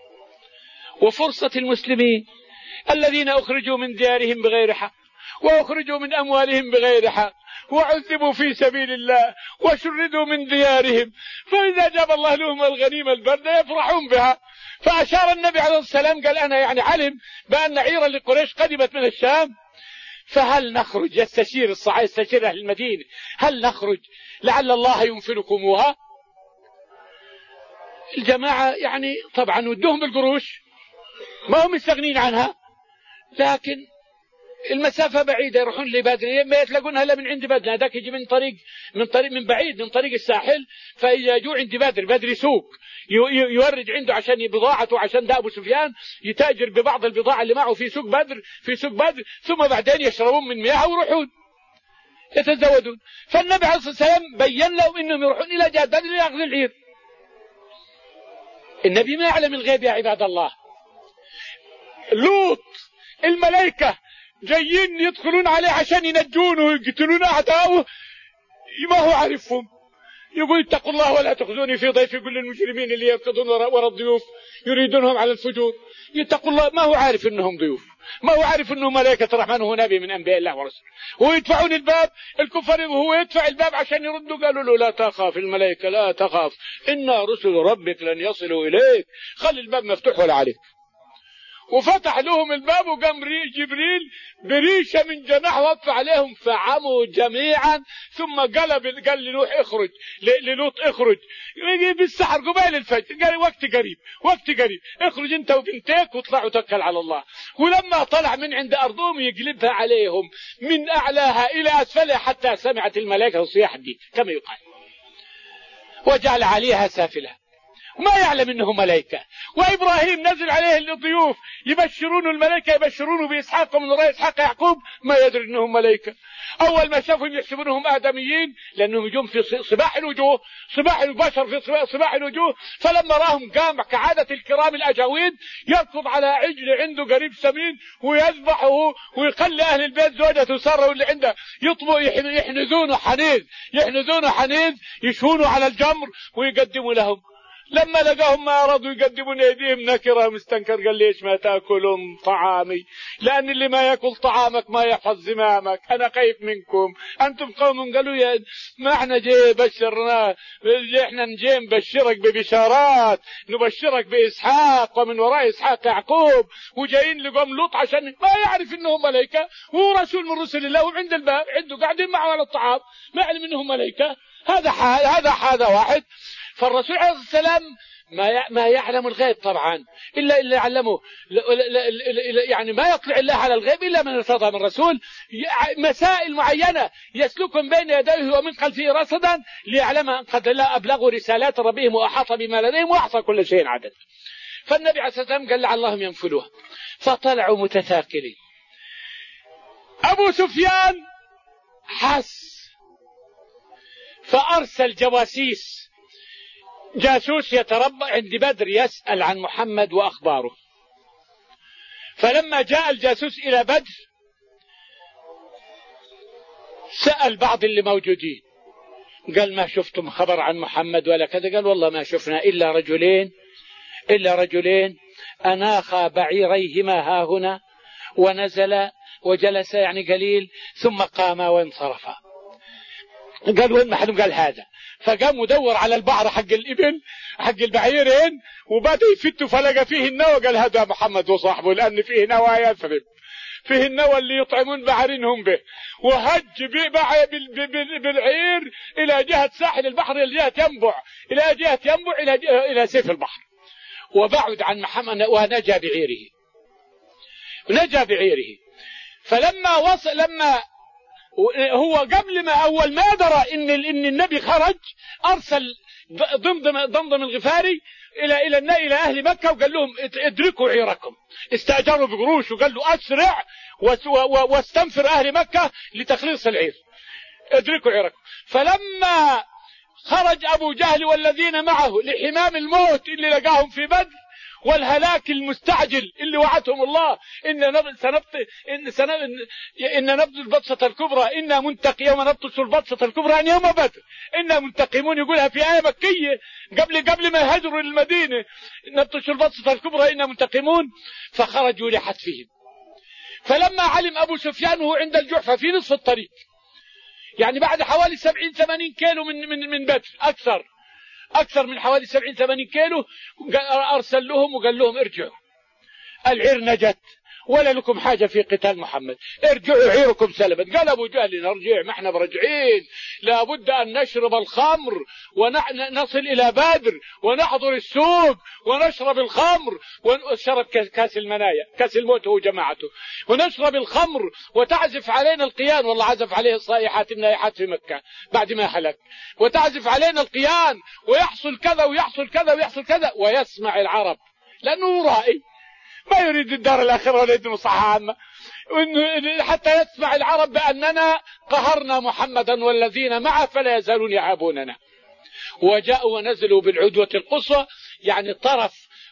وفرصة المسلمين الذين أخرجوا من ديارهم بغير حق، وأخرجوا من أموالهم بغير حق، وعذبوا في سبيل الله، وشردوا من ديارهم، فإذا جاب الله لهم الغنيمة البردة يفرحون بها. فأشار النبي عليه السلام قال أنا يعني علم بأن عيرا لقريش قدمت من الشام، فهل نخرج؟ يستشير الصحابة، يستشير أهل المدينة، هل نخرج لعل الله ينفلكموها؟ الجماعة يعني طبعا ودوهم بالقروش، ما هم مستغنين عنها، لكن المسافة بعيدة، يروحون لبدر ما يتلاقونها إلا من عند بدر، هذاك يجي من بعيد من طريق الساحل، فإذا جو عند بدر سوق يورد عنده عشان بضاعته، عشان ده أبو سفيان يتاجر ببعض البضاعة اللي معه في سوق بدر، ثم بعدين يشربون من مياه ويروحون يتزودون. فالنبي عليه الصلاة والسلام بين لهم إنهم يروحون إلى جهة بدر ليأخذوا العير. النبي ما يعلم الغيب يا عباد الله. لوط الملائكة جايين يدخلون عليه عشان ينجونه ويقتلون أعداؤه، ما هو عارفهم، يقول اتقوا الله ولا تخزوني في ضيفي. كل المجرمين اللي يركضون وراء الضيوف يريدونهم على الفجور. يتقوا الله، ما هو عارف انهم ضيوف، ما هو عارف انه ملائكة الرحمن وهو نبي من انبياء الله ورسوله. ويدفعون الباب الكفار، وهو يدفع الباب عشان يردوا، قالوا له لا تخاف، الملائكة لا تخاف، إن رسل ربك لن يصلوا إليك، خلي الباب مفتوح ولا عليك. وفتح لهم الباب، وقام جبريل بريشة من جناح وقف عليهم فعموا جميعا. ثم قال لنوح اخرج، للوط اخرج بالسحر قبيل الفجر، قال وقت قريب اخرج انت وبنتك واطلعوا توكل على الله. ولما طلع من عند ارضهم يقلبها عليهم من اعلاها الى اسفلها حتى سمعت الملائكة صياح الديك كما يقال، وجعل عليها سافلها، ما يعلم انه ملائكة. وابراهيم نزل عليه الضيوف يبشرونه، الملائكة يبشرونه باسحاق ومن وراء اسحاق يعقوب، ما يدري انهم ملائكة. اول ما شافهم يحسبونهم ادميين، لانهم يجون في صباح الوجوه، صباح البشر في صباح الوجوه. فلما راهم قام كعادة الكرام الاجاويد يركض على عجل عنده قريب سمين ويذبحه، ويخلي اهل البيت زوجته ساره واللي عنده يطبوا يحنذونه حنيذ يشهونه على الجمر ويقدموا لهم. لما لقاهم ما رضوا يقدمون ايديهم نكره مستنكر، قال ليش ما تاكلون طعامي؟ لان اللي ما ياكل طعامك ما يحفظ زمامك، انا خايف منكم، انتم قوم. قالوا يا ما احنا جاي بشرنا، احنا نجي نبشرك ببشارات، نبشرك باسحاق ومن وراء اسحاق يعقوب، وجايين لقوم لوط عشان ما يعرف انهم ملائكه، وهو رسول من رسل الله وعند الباب عنده قاعدين معه على الطعام، ما يعلم انهم ملائكه. هذا واحد. فالرسول عليه السلام ما يعلم الغيب طبعا إلا يعلمه، يعني ما يطلع الله على الغيب إلا من ارتضى من رسول. مسائل معينة يسلك من بين يديه ومن خلفه رصدا ليعلم أن قد لا أبلغوا رسالات ربهم وأحاط بما لديهم وأحصى كل شيء عدد. فالنبي عليه الصلاة والسلام قال لعلهم ينفلوها، فطلعوا متثاقلين. أبو سفيان حس فأرسل جاسوس يتربى عند بدر يسأل عن محمد وأخباره. فلما جاء الجاسوس إلى بدر سأل بعض اللي موجودين، قال ما شفتم خبر عن محمد ولا كذا؟ قال والله ما شفنا إلا رجلين أناخا بعيريهما ها هنا ونزل وجلس يعني قليل ثم قام وانصرفا. قال وين محلهم؟ قال هذا. فقام ودور على البعر حق الإبل حق البعيرين وبدأ يفتوا فلقى فيه النوى، قال هذا محمد وصاحبه، لأن فيه نوى يثرب، فيه النوى اللي يطعمون بعرينهم به. وهج بالعير إلى جهة ساحل البحر إلى جهة ينبع إلى سيف البحر، وبعد عن محمد ونجا بعيره. فلما وصل هو قبل ما أول ما درى إن النبي خرج أرسل ضمضم الغفاري إلى أهل مكة وقال لهم ادركوا عيركم، استأجروا بقروش وقال له أسرع واستنفر أهل مكة لتخليص العير، ادركوا عيركم. فلما خرج أبو جهل والذين معه لحمام الموت اللي لقاهم في بدر والهلاك المستعجل اللي وعدهم الله إن نبطش البطشة الكبرى إنا منتقي يوم نبطش البطشة الكبرى عن يوم بدر إنا منتقمون، يقولها في آية مكية قبل ما يهاجروا للمدينة، نبطش البطشة الكبرى إنا منتقمون. فخرجوا لحتفهم. فلما علم أبو سفيان وهو عند الجحفة في نصف الطريق، يعني بعد حوالي 70-80 كيلو من بدر، أكثر من حوالي 70-80 كيلو، أرسل لهم وقال لهم ارجعوا، العير نجت ولا لكم حاجة في قتال محمد، ارجعوا عيركم سلبت. قال أبو جهل نرجع، ما احنا برجعين، لابد أن نشرب الخمر ونصل إلى بدر ونحضر السوق ونشرب الخمر ونشرب كاس المنايا، كاس الموت هو جماعته، ونشرب الخمر وتعزف علينا القيان. والله عزف عليه الصائحات النائحات في مكة بعد ما هلك، وتعزف علينا القيان ويحصل كذا ويحصل كذا ويحصل كذا، ويسمع العرب لأنه رائي ما يريد الدار الآخرة ولا يريد مصلحة عامة، حتى يسمع العرب بأننا قهرنا محمدا والذين معه فلا يزالون يعابوننا. وجاءوا ونزلوا بالعدوة القصوى، يعني طرف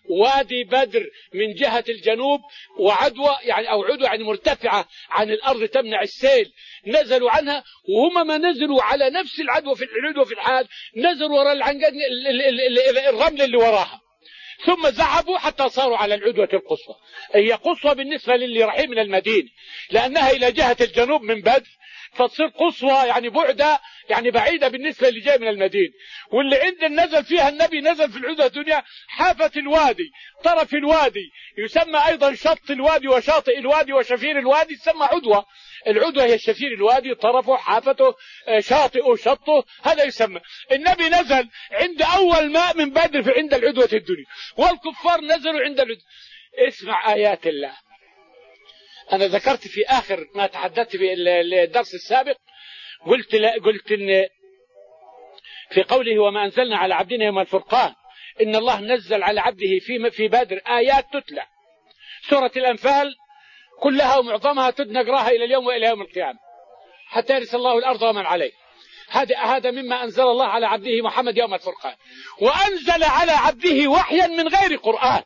وادي بدر من جهة الجنوب، وعدوى يعني أو عدوى يعني مرتفعة عن الأرض تمنع السيل، نزلوا عنها، وهم ما نزلوا على نفس العدوى في الحال نزلوا وراء الرمل اللي وراها، ثم ذهبوا حتى صاروا على العدوة القصوى. هي قصوى بالنسبة للي رايحين من المدينة، لأنها إلى جهة الجنوب من بدر، فتصير قصوى يعني بعدة، يعني بعيدة بالنسبة اللي جاي من المدينة. واللي عند نزل فيها النبي نزل في العدوة الدنيا حافة الوادي، طرف الوادي يسمى أيضا شط الوادي وشاطئ الوادي وشفير الوادي، يسمى عدوة. العدوة هي شفير الوادي، طرفه حافته شاطئه شطه، هذا يسمى. النبي نزل عند أول ماء من بدر في عند العدوة الدنيا، والكفار نزلوا عند العدوة. اسمع آيات الله. أنا ذكرت في آخر ما تحدثت في الدرس السابق، قلت إن في قوله وما أنزلنا على عبدنا يوم الفرقان، إن الله نزل على عبده في بدر آيات تتلى. سورة الأنفال كلها ومعظمها نقراها إلى اليوم وإلى يوم القيامة حتى يرث الله الأرض ومن عليه. هذا مما أنزل الله على عبده محمد يوم الفرقان. وأنزل على عبده وحيا من غير قرآن،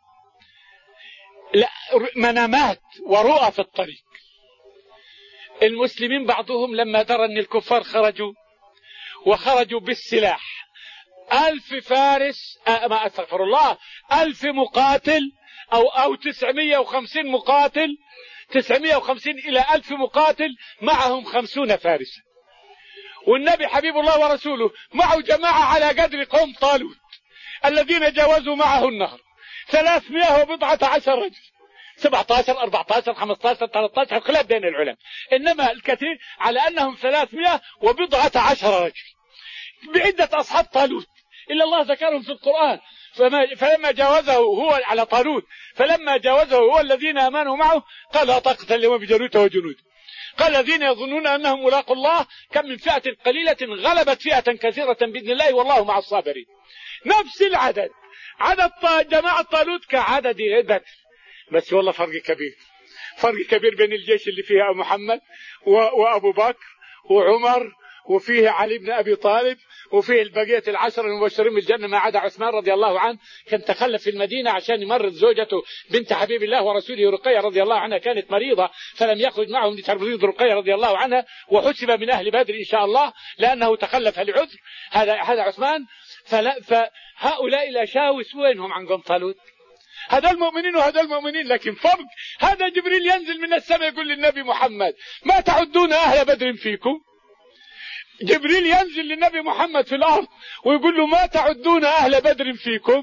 منامات ورؤى في الطريق. المسلمين بعضهم لما درى أن الكفار خرجوا بالسلاح، 1000 فارس، ما أستغفر الله، 1000 مقاتل أو 950 مقاتل، 950 إلى 1000 مقاتل، معهم 50 فارسا. والنبي حبيب الله ورسوله معه جماعة على قدر قوم طالوت الذين جاوزوا معه النهر، 300 وبضعة عشر رجل، 17 14 15 13 خلاف بين العلماء، إنما الكثير على أنهم 300 وبضعة عشر رجل بعدة أصحاب طالوت، إلا الله ذكرهم في القرآن. فلما جاوزه هو على طالوت، فلما جاوزه هو الذين آمنوا معه قال لا طاقة اليوم بجالوت وجنوده. قال الذين يظنون أنهم ملاقوا الله كم من فئة قليلة غلبت فئة كثيرة بإذن الله والله مع الصابرين. نفس العدد، عدد جماعة طالوت كعدد بدر، بس والله فرق كبير بين الجيش اللي فيها محمد وأبو بكر وعمر، وفيه علي بن أبي طالب، وفيه البقية العشر المبشرين بالجنة ما عدا عثمان رضي الله عنه، كان تخلف في المدينة عشان يمرض زوجته بنت حبيب الله ورسوله رقية رضي الله عنها، كانت مريضة فلم يخرج معهم لتمريض رقية رضي الله عنها، وحسب من أهل بدر إن شاء الله لأنه تخلف لعذر. هذا عثمان. فهؤلاء الأشاوس وينهم عن قوم طالوت؟ هذا المؤمنين وهذا المؤمنين، لكن فرق. هذا جبريل ينزل من السماء يقول للنبي محمد ما تعدون أهل بدر فيكم. جبريل ينزل للنبي محمد في الأرض ويقول له ما تعدون أهل بدر فيكم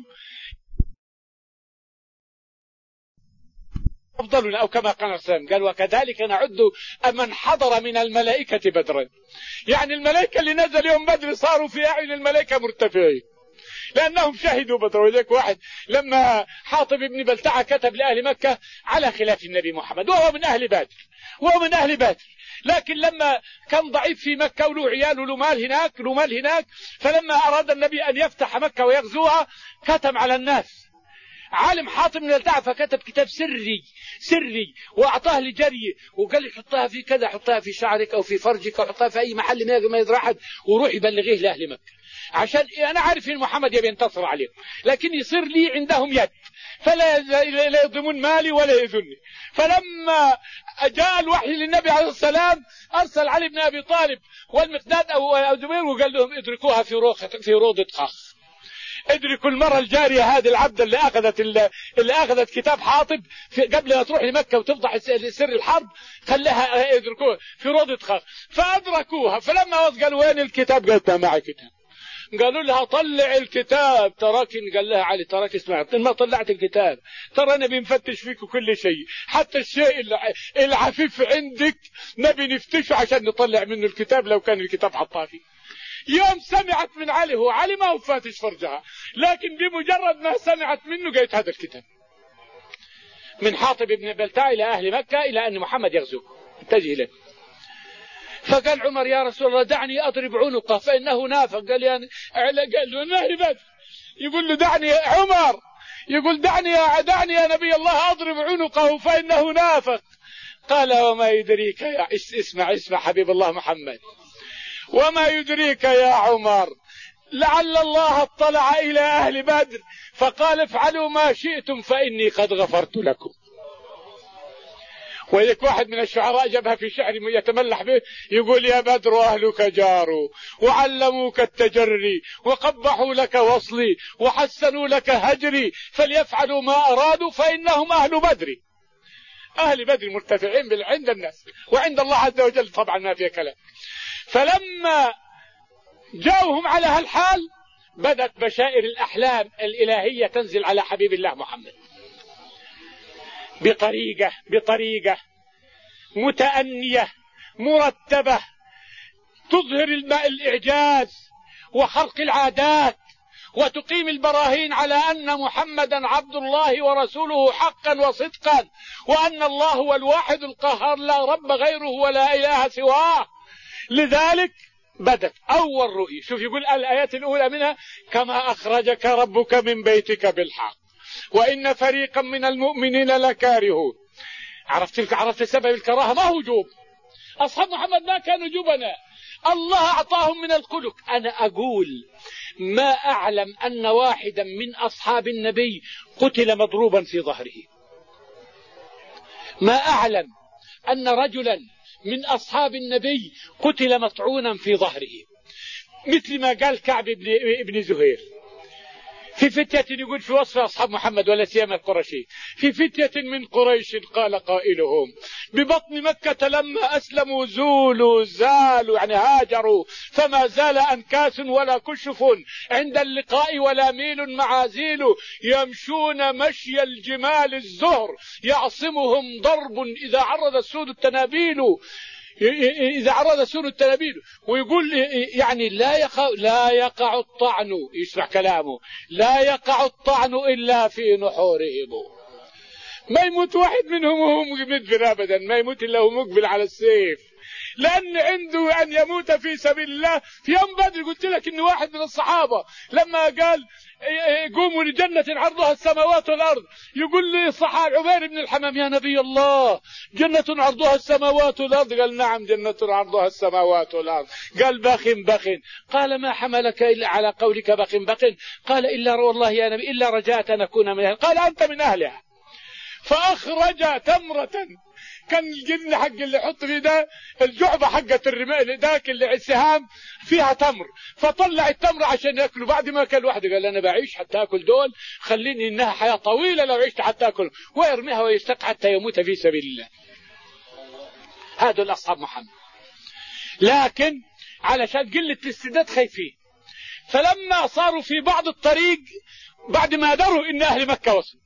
أفضلنا، أو كما قال الرسول قال وكذلك نعد من حضر من الملائكة بدرا. يعني الملائكة اللي نزل يوم بدر صاروا في أعين الملائكة مرتفعين لأنهم شهدوا بدر. وذلك واحد لما حاطب بن بلتعة كتب لأهل مكة على خلاف النبي محمد وهو من أهل بدر، لكن لما كان ضعيف في مكة وله عيال وله مال هناك، فلما أراد النبي أن يفتح مكة ويغزوها كتم على الناس عالم حاطب بن بلتعة، فكتب كتاب سري وأعطاه لجريه وقال لي حطها في كذا، حطها في شعرك أو في فرجك أو حطها في أي محل ما يدري أحد، وروح يبلغيه لأهل مكة، عشان أنا عارف إن محمد يبي ينتصر عليهم لكن يصير لي عندهم يد، فلا يضمون مالي ولا يذني. فلما جاء الوحي للنبي عليه السلام أرسل علي بن أبي طالب والمقداد أو زبير وقال لهم ادركوها في روضة خاص. ادركوا المرة الجارية هذه العبد اللي أخذت كتاب حاطب قبل ما تروح لمكة وتفضح سر الحرب، خليها ادركوها في روضة خاص. فأدركوها، فلما قالوا وين الكتاب؟ قالت معي كتاب. قالوا لها طلع الكتاب. تراكن قال لها علي تراك اسمع، ما طلعت الكتاب ترى نبي نفتش فيك كل شيء، حتى الشيء العفيف عندك نبي نفتشه عشان نطلع منه الكتاب لو كان الكتاب حطاه فيه. يوم سمعت من علي، هو علي ما هو فاتش فرجها، لكن بمجرد ما سمعت منه قالت هذا الكتاب من حاطب بن بلتعة إلى أهل مكة إلى أن محمد يغزو اتجه له. فقال عمر يا رسول الله دعني أضرب عنقه فإنه نافق. قال له نهي بدر، يقول له دعني يا عمر، يقول دعني يا نبي الله أضرب عنقه فإنه نافق. قال وما يدريك اسمع حبيب الله محمد، وما يدريك يا عمر لعل الله اطلع إلى أهل بدر فقال افعلوا ما شئتم فإني قد غفرت لكم. وإذا واحد من الشعراء جابها في شعر يتملح به يقول يا بدر أهلك جاروا وعلموك التجري وقبحوا لك وصلي وحسنوا لك هجري فليفعلوا ما أرادوا فإنهم أهل بدر. أهل بدر مرتفعين عند الناس وعند الله عز وجل طبعا ما فيها كلام. فلما جاءوهم على هالحال بدت بشائر الأحلام الإلهية تنزل على حبيب الله محمد بطريقة متأنية مرتبة تظهر الإعجاز وخرق العادات وتقيم البراهين على أن محمدا عبد الله ورسوله حقا وصدقا وأن الله هو الواحد القهار لا رب غيره ولا إله سواه. لذلك بدت أول رؤية. شوف يقول الآيات الأولى منها كما أخرجك ربك من بيتك بالحق وإن فريقا من المؤمنين لكارهون. عرفت سبب الكراهة ما هو جوب. أصحاب محمد ما كانوا جبنا، الله أعطاهم من الخلق. أنا أقول ما أعلم أن واحدا من أصحاب النبي قتل مضروبا في ظهره. ما أعلم أن رجلا من أصحاب النبي قتل مطعونا في ظهره، مثل ما قال كعب بن زهير في فتية يقول في وصف أصحاب محمد ولا سيما القرشي في فتية من قريش قال قائلهم ببطن مكة لما أسلموا زالوا يعني هاجروا فما زال أنكاس ولا كشف عند اللقاء ولا ميل معازيل يمشون مشي الجمال الزهر يعصمهم ضرب إذا عرض السود التنابيل ويقول يعني لا يقع الطعن. يسمع كلامه لا يقع الطعن إلا في نحورهم. ما يموت واحد منهم وهو مدبر أبدا، ما يموت إلا هو مقبل على السيف، لأن عنده أن يموت في سبيل الله. في يوم بدر قلت لك إن واحد من الصحابة لما قال قوموا لجنة عرضها السماوات والأرض يقول لي صحابي عمير بن الحمام يا نبي الله جنة عرضها السماوات والأرض؟ قال نعم جنة عرضها السماوات والأرض. قال بخ قال ما حملك إلا على قولك بخ قال إلا والله يا نبي إلا رجاء أن أكون من أهلها. قال أنت من أهلها. فأخرج تمرة كان الجن حق اللي يحط في ده الجعبة حقة الرماء ذاك اللي السهام فيها تمر، فطلع التمر عشان يأكله. بعد ما كان واحد قال أنا بعيش حتى أكل دول، خليني إنها حياة طويلة لو عشت حتى أكل، ويرميها ويستقع حتى يموت في سبيل الله. هذا الأصحاب محمد، لكن علشان قلة الاستعداد خايفين. فلما صاروا في بعض الطريق بعد ما دروا إن أهل مكة وصلوا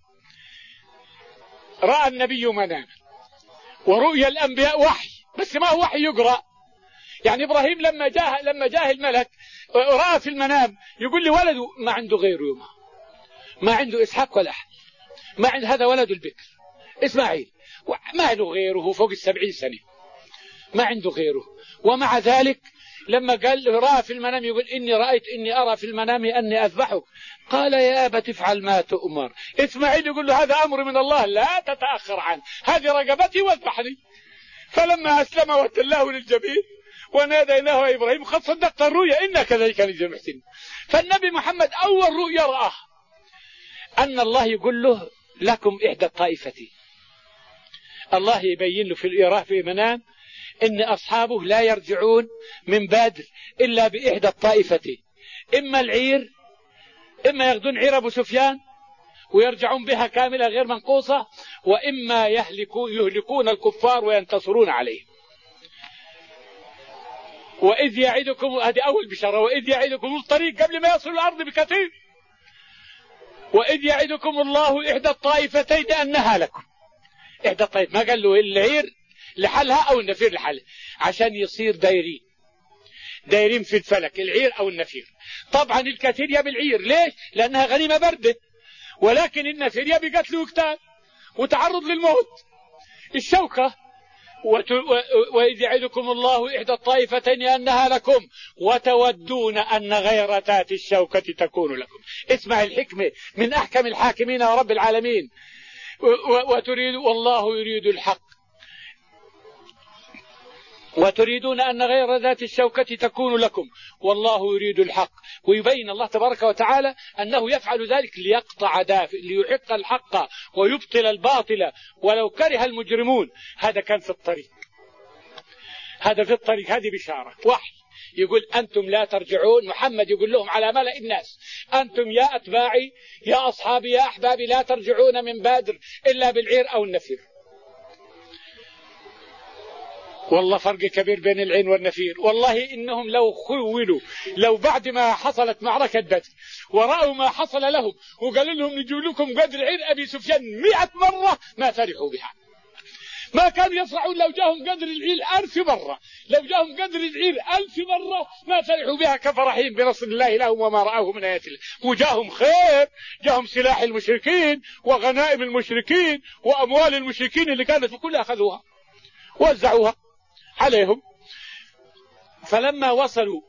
رأى النبي مناما، ورؤيا الأنبياء وحي، بس ما هو وحي يقرأ. يعني إبراهيم لما جاء الملك رأى في المنام يقول لي ولده ما عنده غيره يومها، ما عنده إسحاق ولا أحد، ما عند هذا ولد البكر إسماعيل، ما له غيره فوق 70 سنة ما عنده غيره. ومع ذلك لما قال رأى في المنام يقول إني أرى في المنام أني أذبحك. قال يا أبت افعل ما تؤمر. إسماعيل يقول له هذا أمر من الله لا تتأخر عنه، هذه رقبتي واذبحني. فلما أسلم وتلاه للجبين وناديناه يا إبراهيم قد صدقت الرؤيا إنا كذلك نجزي المحسنين. فالنبي محمد أول رؤيا رآه أن الله يقول له لكم إحدى الطائفتين. الله يبين له في المنام إن أصحابه لا يرجعون من بدر إلا بإحدى الطائفتين، إما العير، إما ياخذون عير أبو سفيان ويرجعون بها كاملة غير منقوصة، وإما يهلكون الكفار وينتصرون عليهم. وإذ يعدكم، هذه أول بشارة، وإذ يعدكم الطريق قبل ما يصل الأرض بكثير، وإذ يعدكم الله إحدى الطائفتين أنها لكم. إحدى الطائفتين ما قال له العير لحلها أو النفير لحلها، عشان يصير دايرين في الفلك، العير أو النفير. طبعا الكثير يبي العير، ليش؟ لأنها غنيمة بردة، ولكن النفير يبي قتل وقتال وتعرض للموت. الشوكة وإذ يعدكم الله إحدى الطائفتين أنها لكم وتودون أن غير ذات الشوكة تكون لكم. اسمع الحكمة من أحكم الحاكمين ورب العالمين. وتريد والله يريد الحق وتريدون أن غير ذات الشوكة تكون لكم والله يريد الحق. ويبين الله تبارك وتعالى أنه يفعل ذلك ليقطع دافع، ليحق الحق ويبطل الباطل ولو كره المجرمون. هذا كان في الطريق، هذا في الطريق، هذه بشارة وحي يقول أنتم لا ترجعون. محمد يقول لهم على ملأ الناس: أنتم يا أتباعي يا أصحابي يا أحبابي لا ترجعون من بدر إلا بالعير أو النفير. والله فرق كبير بين العين والنفير. والله إنهم لو خولوا، لو بعد ما حصلت معركة بدر ورأوا ما حصل لهم وقالوا لهم نجيب لكم قدر عير أبي سفيان 100 مرة ما فرحوا بها. ما كانوا يفرحون لو جاهم قدر العير 1000 مرة، لو جاهم قدر العير 1000 مرة ما فرحوا بها كفرحين بنصر الله لهم وما رأوه من آيات الله. وجاهم خير، جاهم سلاح المشركين وغنائم المشركين وأموال المشركين اللي كانت كلها أخذوها ووزعوها عليهم. فلما وصلوا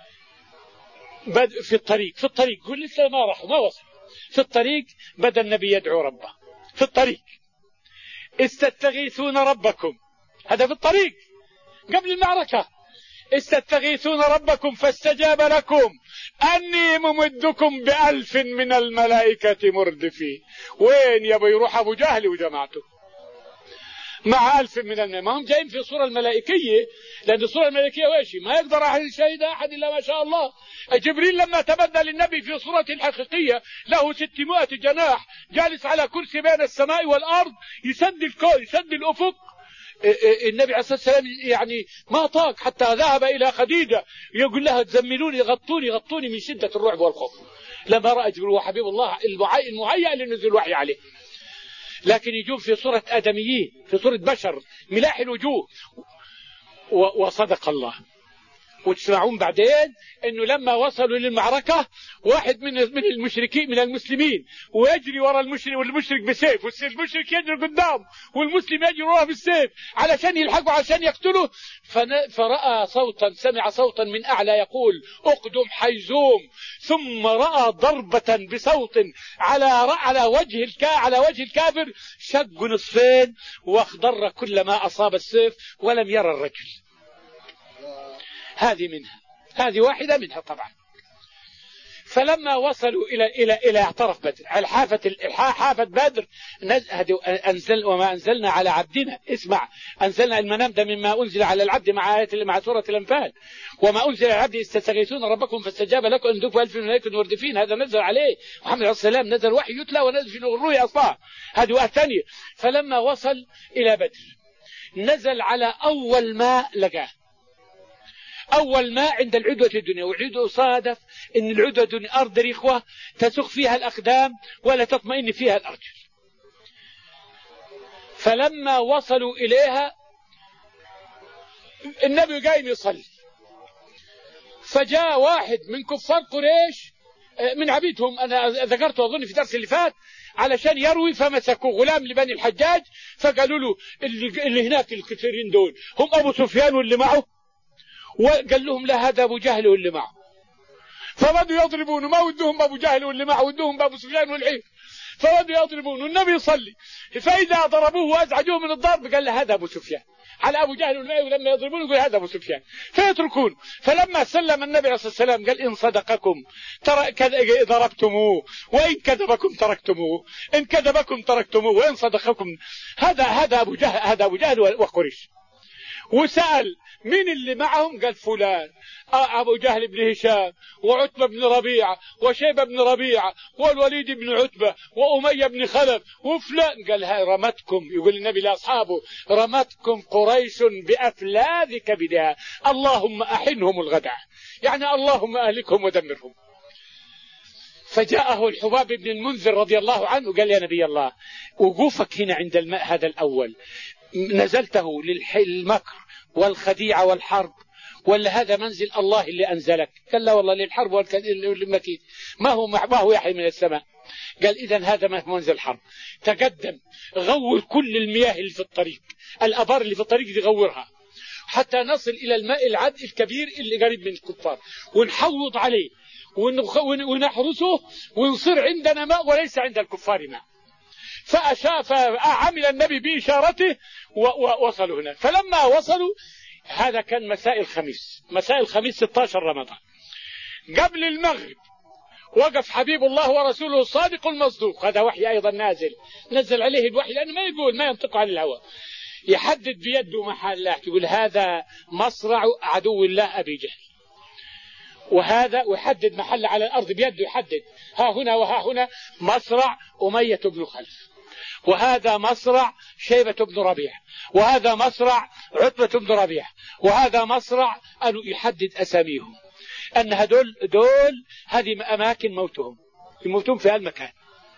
في الطريق كل لسه ما راحوا ما وصلوا. في الطريق بدأ النبي يدعو ربه. في الطريق استستغيثون ربكم، هذا في الطريق قبل المعركة. استستغيثون ربكم فاستجاب لكم أني ممدكم ب1000 من الملائكة مردفين. وين يبي يروح أبو جهل وجماعته مع 1000 من الملائكة؟ ما هم جايين في صورة الملائكية، لأن الصورة الملائكية وإيش ما يقدر أحد يشهد أحد إلا ما شاء الله. جبريل لما تبدل للنبي في صورة الحقيقية له 600 جناح جالس على كرسي بين السماء والأرض يسد الكون يسد الأفق. النبي عليه الصلاة والسلام يعني ما طاق حتى ذهب إلى خديجة يقول لها تزملوني غطوني من شدة الرعب والخوف لما رأى جبريل وحبيب الله المهيأ لنزل الوحي عليه. لكن يجوب في صورة آدميين، في صورة بشر ملاح الوجوه. وصدق الله. وتسمعون بعدين انه لما وصلوا للمعركة واحد من المشركين من المسلمين ويجري وراء المشرك بسيف، والمشرك يجري قدام والمسلم يجري وراه بالسيف علشان يلحقوا علشان يقتله. فرأى صوتا، سمع صوتا من أعلى يقول اقدم حيزوم. ثم رأى ضربة بصوت على وجه الكافر شق نصفين واخضر كل ما أصاب السيف ولم يرى الرجل. هذه واحدة منها طبعا. فلما وصلوا إلى اعترف بدر حافة بدر أنزل وما أنزلنا على عبدنا. اسمع، أنزلنا المنام ده مما أنزل على العبد مع سورة الأنفال. وما أنزل على العبد استستغيثون ربكم فاستجاب لكم أن دفوا 1000 ملائكة مردفين. هذا نزل عليه محمد عليه السلام، نزل وحي يتلى ونزل في الرؤيا أصلا. هذه واحدة ثانية. فلما وصل إلى بدر نزل على أول ماء لقاه، أول ماء عند العدوة الدنيا. والعدوة صادف أن العدوة الدنيا أرض رخوة تسخ فيها الأقدام ولا تطمئن فيها الأرجل. فلما وصلوا إليها النبي قايم يصلي، فجاء واحد من كفار قريش من عبيدهم، أنا ذكرته أظن في درس اللي فات، علشان يروي، فمسكوا غلام لبني الحجاج فقالوا له اللي هناك الكثيرين دول هم أبو سفيان واللي معه، وقال لهم لا هذا أبو جهل واللي معه. فبدوا يضربونه، ما ودهم أبو جهل واللي معه، ودهم أبو سفيان والعير. فبدوا يضربونه والنبي يصلي، فإذا ضربوه وأزعجوه من الضرب قال له هذا أبو سفيان على أبو جهل والمعي، ولما يضربونه يقول هذا أبو سفيان فيتركون. فلما سلم النبي عليه الصلاة والسلام قال إن صدقكم ضربتموه وإن كذبكم تركتموه، إن كذبكم تركتموه وإن صدقكم. هذا أبو جهل وقريش. وسأل مين اللي معهم؟ قال فلان، أبو جهل بن هشام وعتبة بن ربيعة وشيبة بن ربيعة والوليد بن عتبة وأمية بن خلف وفلان. قال هاي رمتكم، يقول النبي لأصحابه رمتكم قريش بأفلاذ كبدها، اللهم أحنهم الغدع، يعني اللهم أهلكهم ودمرهم. فجاءه الحباب بن المنذر رضي الله عنه قال يا نبي الله وقوفك هنا عند الماء هذا الأول نزلته للمكر والخديعة والحرب ولا هذا منزل الله اللي أنزلك؟ قال لا والله للحرب والمكيد، ما هو يحيي من السماء. قال إذن هذا ما هو منزل الحرب. تقدم غور كل المياه اللي في الطريق، الأبار اللي في الطريق دي غورها حتى نصل إلى الماء العذب الكبير اللي قريب من الكفار، ونحوض عليه ونحرسه ونصير عندنا ماء وليس عند الكفار ماء. فعمل النبي بإشارته ووصلوا هنا. فلما وصلوا هذا كان مساء الخميس، مساء الخميس 16 رمضان. قبل المغرب وقف حبيب الله ورسوله الصادق المصدوق، هذا وحي أيضا نزل عليه الوحي، لأنه ما يقول، ما ينطق عن الهوى، يحدد بيده محلات، يقول هذا مصرع عدو الله أبي جهل، وهذا ويحدد محل على الأرض بيده، يحدد ها هنا وها هنا مصرع أمية بن خلف، وهذا مصرع شيبة بن ربيع، وهذا مصرع عتبة بن ربيع، وهذا مصرع، أنه يحدد أساميهم، أن هدول هذه أماكن موتهم، يموتون في المكان.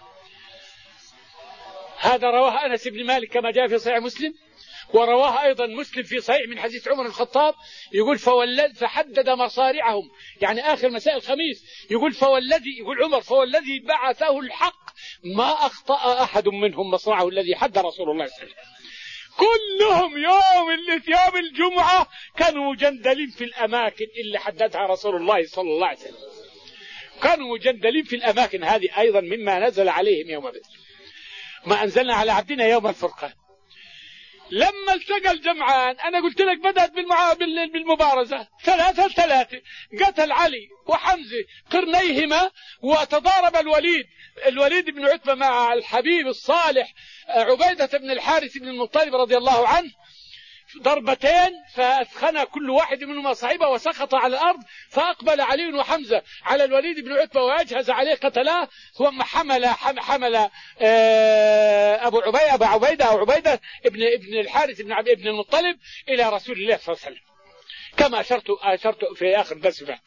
هذا رواه أنس بن مالك كما جاء في صحيح مسلم، ورواه أيضا مسلم في صحيح من حديث عمر الخطاب، يقول فحدد مصارعهم، يعني آخر مساء الخميس، يقول يقول عمر فوالذي بعثه الحق ما أخطأ أحد منهم مصرعه الذي حد رسول الله صلى الله عليه وسلم. كلهم يوم الجمعة كانوا مجندلين في الأماكن اللي حددها رسول الله صلى الله عليه وسلم، كانوا مجندلين في الأماكن هذه، أيضا مما نزل عليهم يوم بدر، ما أنزلنا على عبدنا يوم الفرقان. لما التقى الجمعان، أنا قلت لك بدأت بالمبارزة 3-3، قتل علي وحمزة قرنيهما، وتضارب الوليد بن عتبة مع الحبيب الصالح عبيدة بن الحارث بن المطلب رضي الله عنه ضربتين، فأثخن كل واحد منهما صاحبه وسقط على الأرض، فأقبل علي وحمزة على الوليد بن عتبة وأجهز عليه قتلاه، ثم حمل أبو عبيدة أو عبيدة ابن الحارث ابن المطلب إلى رسول الله صلى الله عليه وسلم، كما أشرت في آخر درس بعد.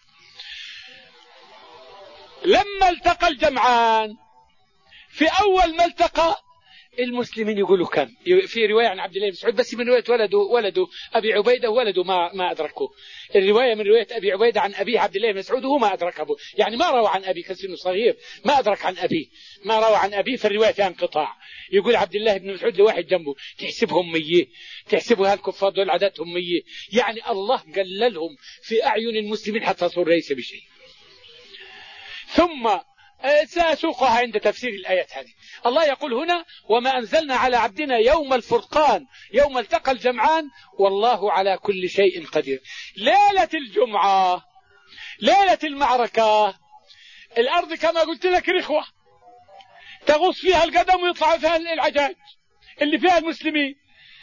لما التقى الجمعان، في أول ما التقى المسلمين يقولوا كم، في رواية عن عبد الله بن مسعود، بس من رواية ولده أبي عبيدة، ولده ما أدركه، الرواية من رواية أبي عبيدة عن أبيه عبد الله بن مسعود، وهو ما أدرك أبوه، يعني ما روى عن أبيه كسنه صغير، ما أدرك عن أبيه، ما روى عن أبيه، في الرواية فيها انقطاع. يقول عبد الله بن مسعود لواحد جنبه تحسبهم 100، تحسبوا هالكفار دول عددهم 100، يعني الله قللهم في أعين المسلمين حتى صار ليس بشيء. ثم سأسوقها عند تفسير الآيات هذه. الله يقول هنا وما أنزلنا على عبدنا يوم الفرقان يوم التقى الجمعان والله على كل شيء قدير. ليلة الجمعة، ليلة المعركة، الأرض كما قلت لك رخوة تغص فيها القدم ويطلع فيها العجاج اللي فيها المسلمين،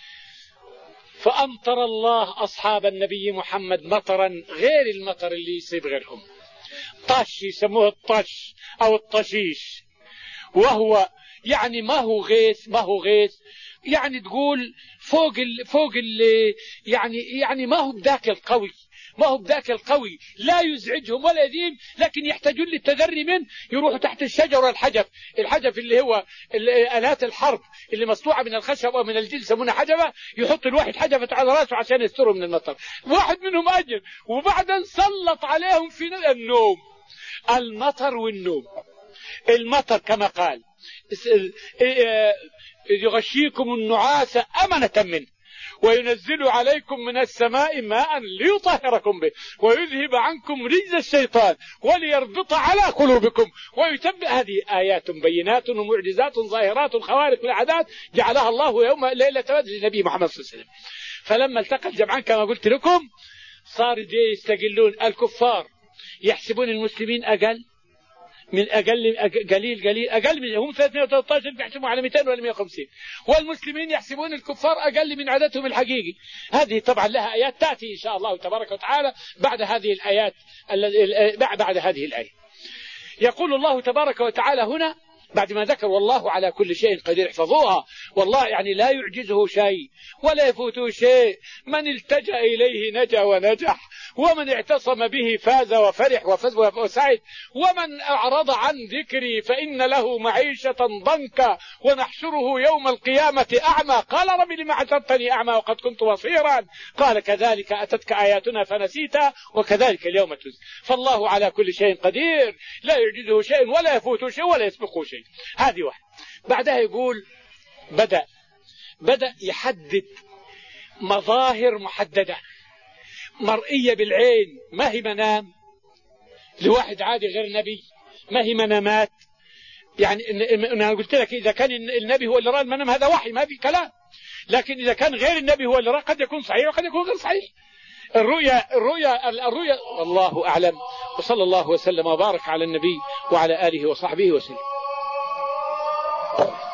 فأمطر الله أصحاب النبي محمد مطرا غير المطر اللي يصيب غيرهم، طش، يسموه الطش أو الطشيش، وهو يعني ما هو غيث يعني تقول فوق يعني ما هو بذاك القوي، لا يزعجهم ولا يذيم، لكن يحتاجون للتذري منه، يروحوا تحت الشجر الحجف اللي هو آلات الحرب اللي مصنوعة من الخشب أو من الجلد يسمونها حجفة، يحط الواحد حجفة على راسه عشان يستره من المطر. واحد منهم أجر، وبعدين سلط عليهم في النوم، المطر والنوم. المطر كما قال يغشيكم النعاس أمنة منه وينزل عليكم من السماء ماء ليطهركم به ويذهب عنكم رجز الشيطان وليربط على قلوبكم ويتبع. هذه آيات بينات ومعجزات ظاهرات خوارق العادات جعلها الله يوم ليلة بدر للنبي محمد صلى الله عليه وسلم. فلما التقى الجمعان كما قلت لكم صار يستقلون الكفار، يحسبون المسلمين أقل من قليل أقل من هم 313 بيحسبوا على 200 ولا 150، والمسلمين يحسبون الكفار أقل من عددهم الحقيقي. هذه طبعا لها آيات تأتي إن شاء الله تبارك وتعالى بعد هذه الآيات. بعد هذه الآية يقول الله تبارك وتعالى هنا بعد ما ذكر والله على كل شيء قدير، احفظوها، والله يعني لا يعجزه شيء ولا يفوته شيء، من التجأ إليه نجا ونجح، ومن اعتصم به فاز وفرح وفاز وسعد، ومن أعرض عن ذكري فإن له معيشة ضنكا ونحشره يوم القيامة أعمى قال رب لما حشرتني أعمى وقد كنت بصيرا قال كذلك أتتك آياتنا فنسيتها وكذلك اليوم تجزى. فالله على كل شيء قدير، لا يعجزه شيء ولا يفوته شيء ولا يسبقه شيء. هذه واحد. بعدها يقول بدأ يحدد مظاهر محددة مرئية بالعين، ما هي منام لواحد عادي غير نبي، ما هي منامات. يعني أنا قلت لك إذا كان النبي هو اللي رأى المنام هذا وحي ما في كلام، لكن إذا كان غير النبي هو اللي رأى قد يكون صحيح وقد يكون غير صحيح. الرؤيا والله أعلم. وصلى الله وسلم وبارك على النبي وعلى آله وصحبه وسلم.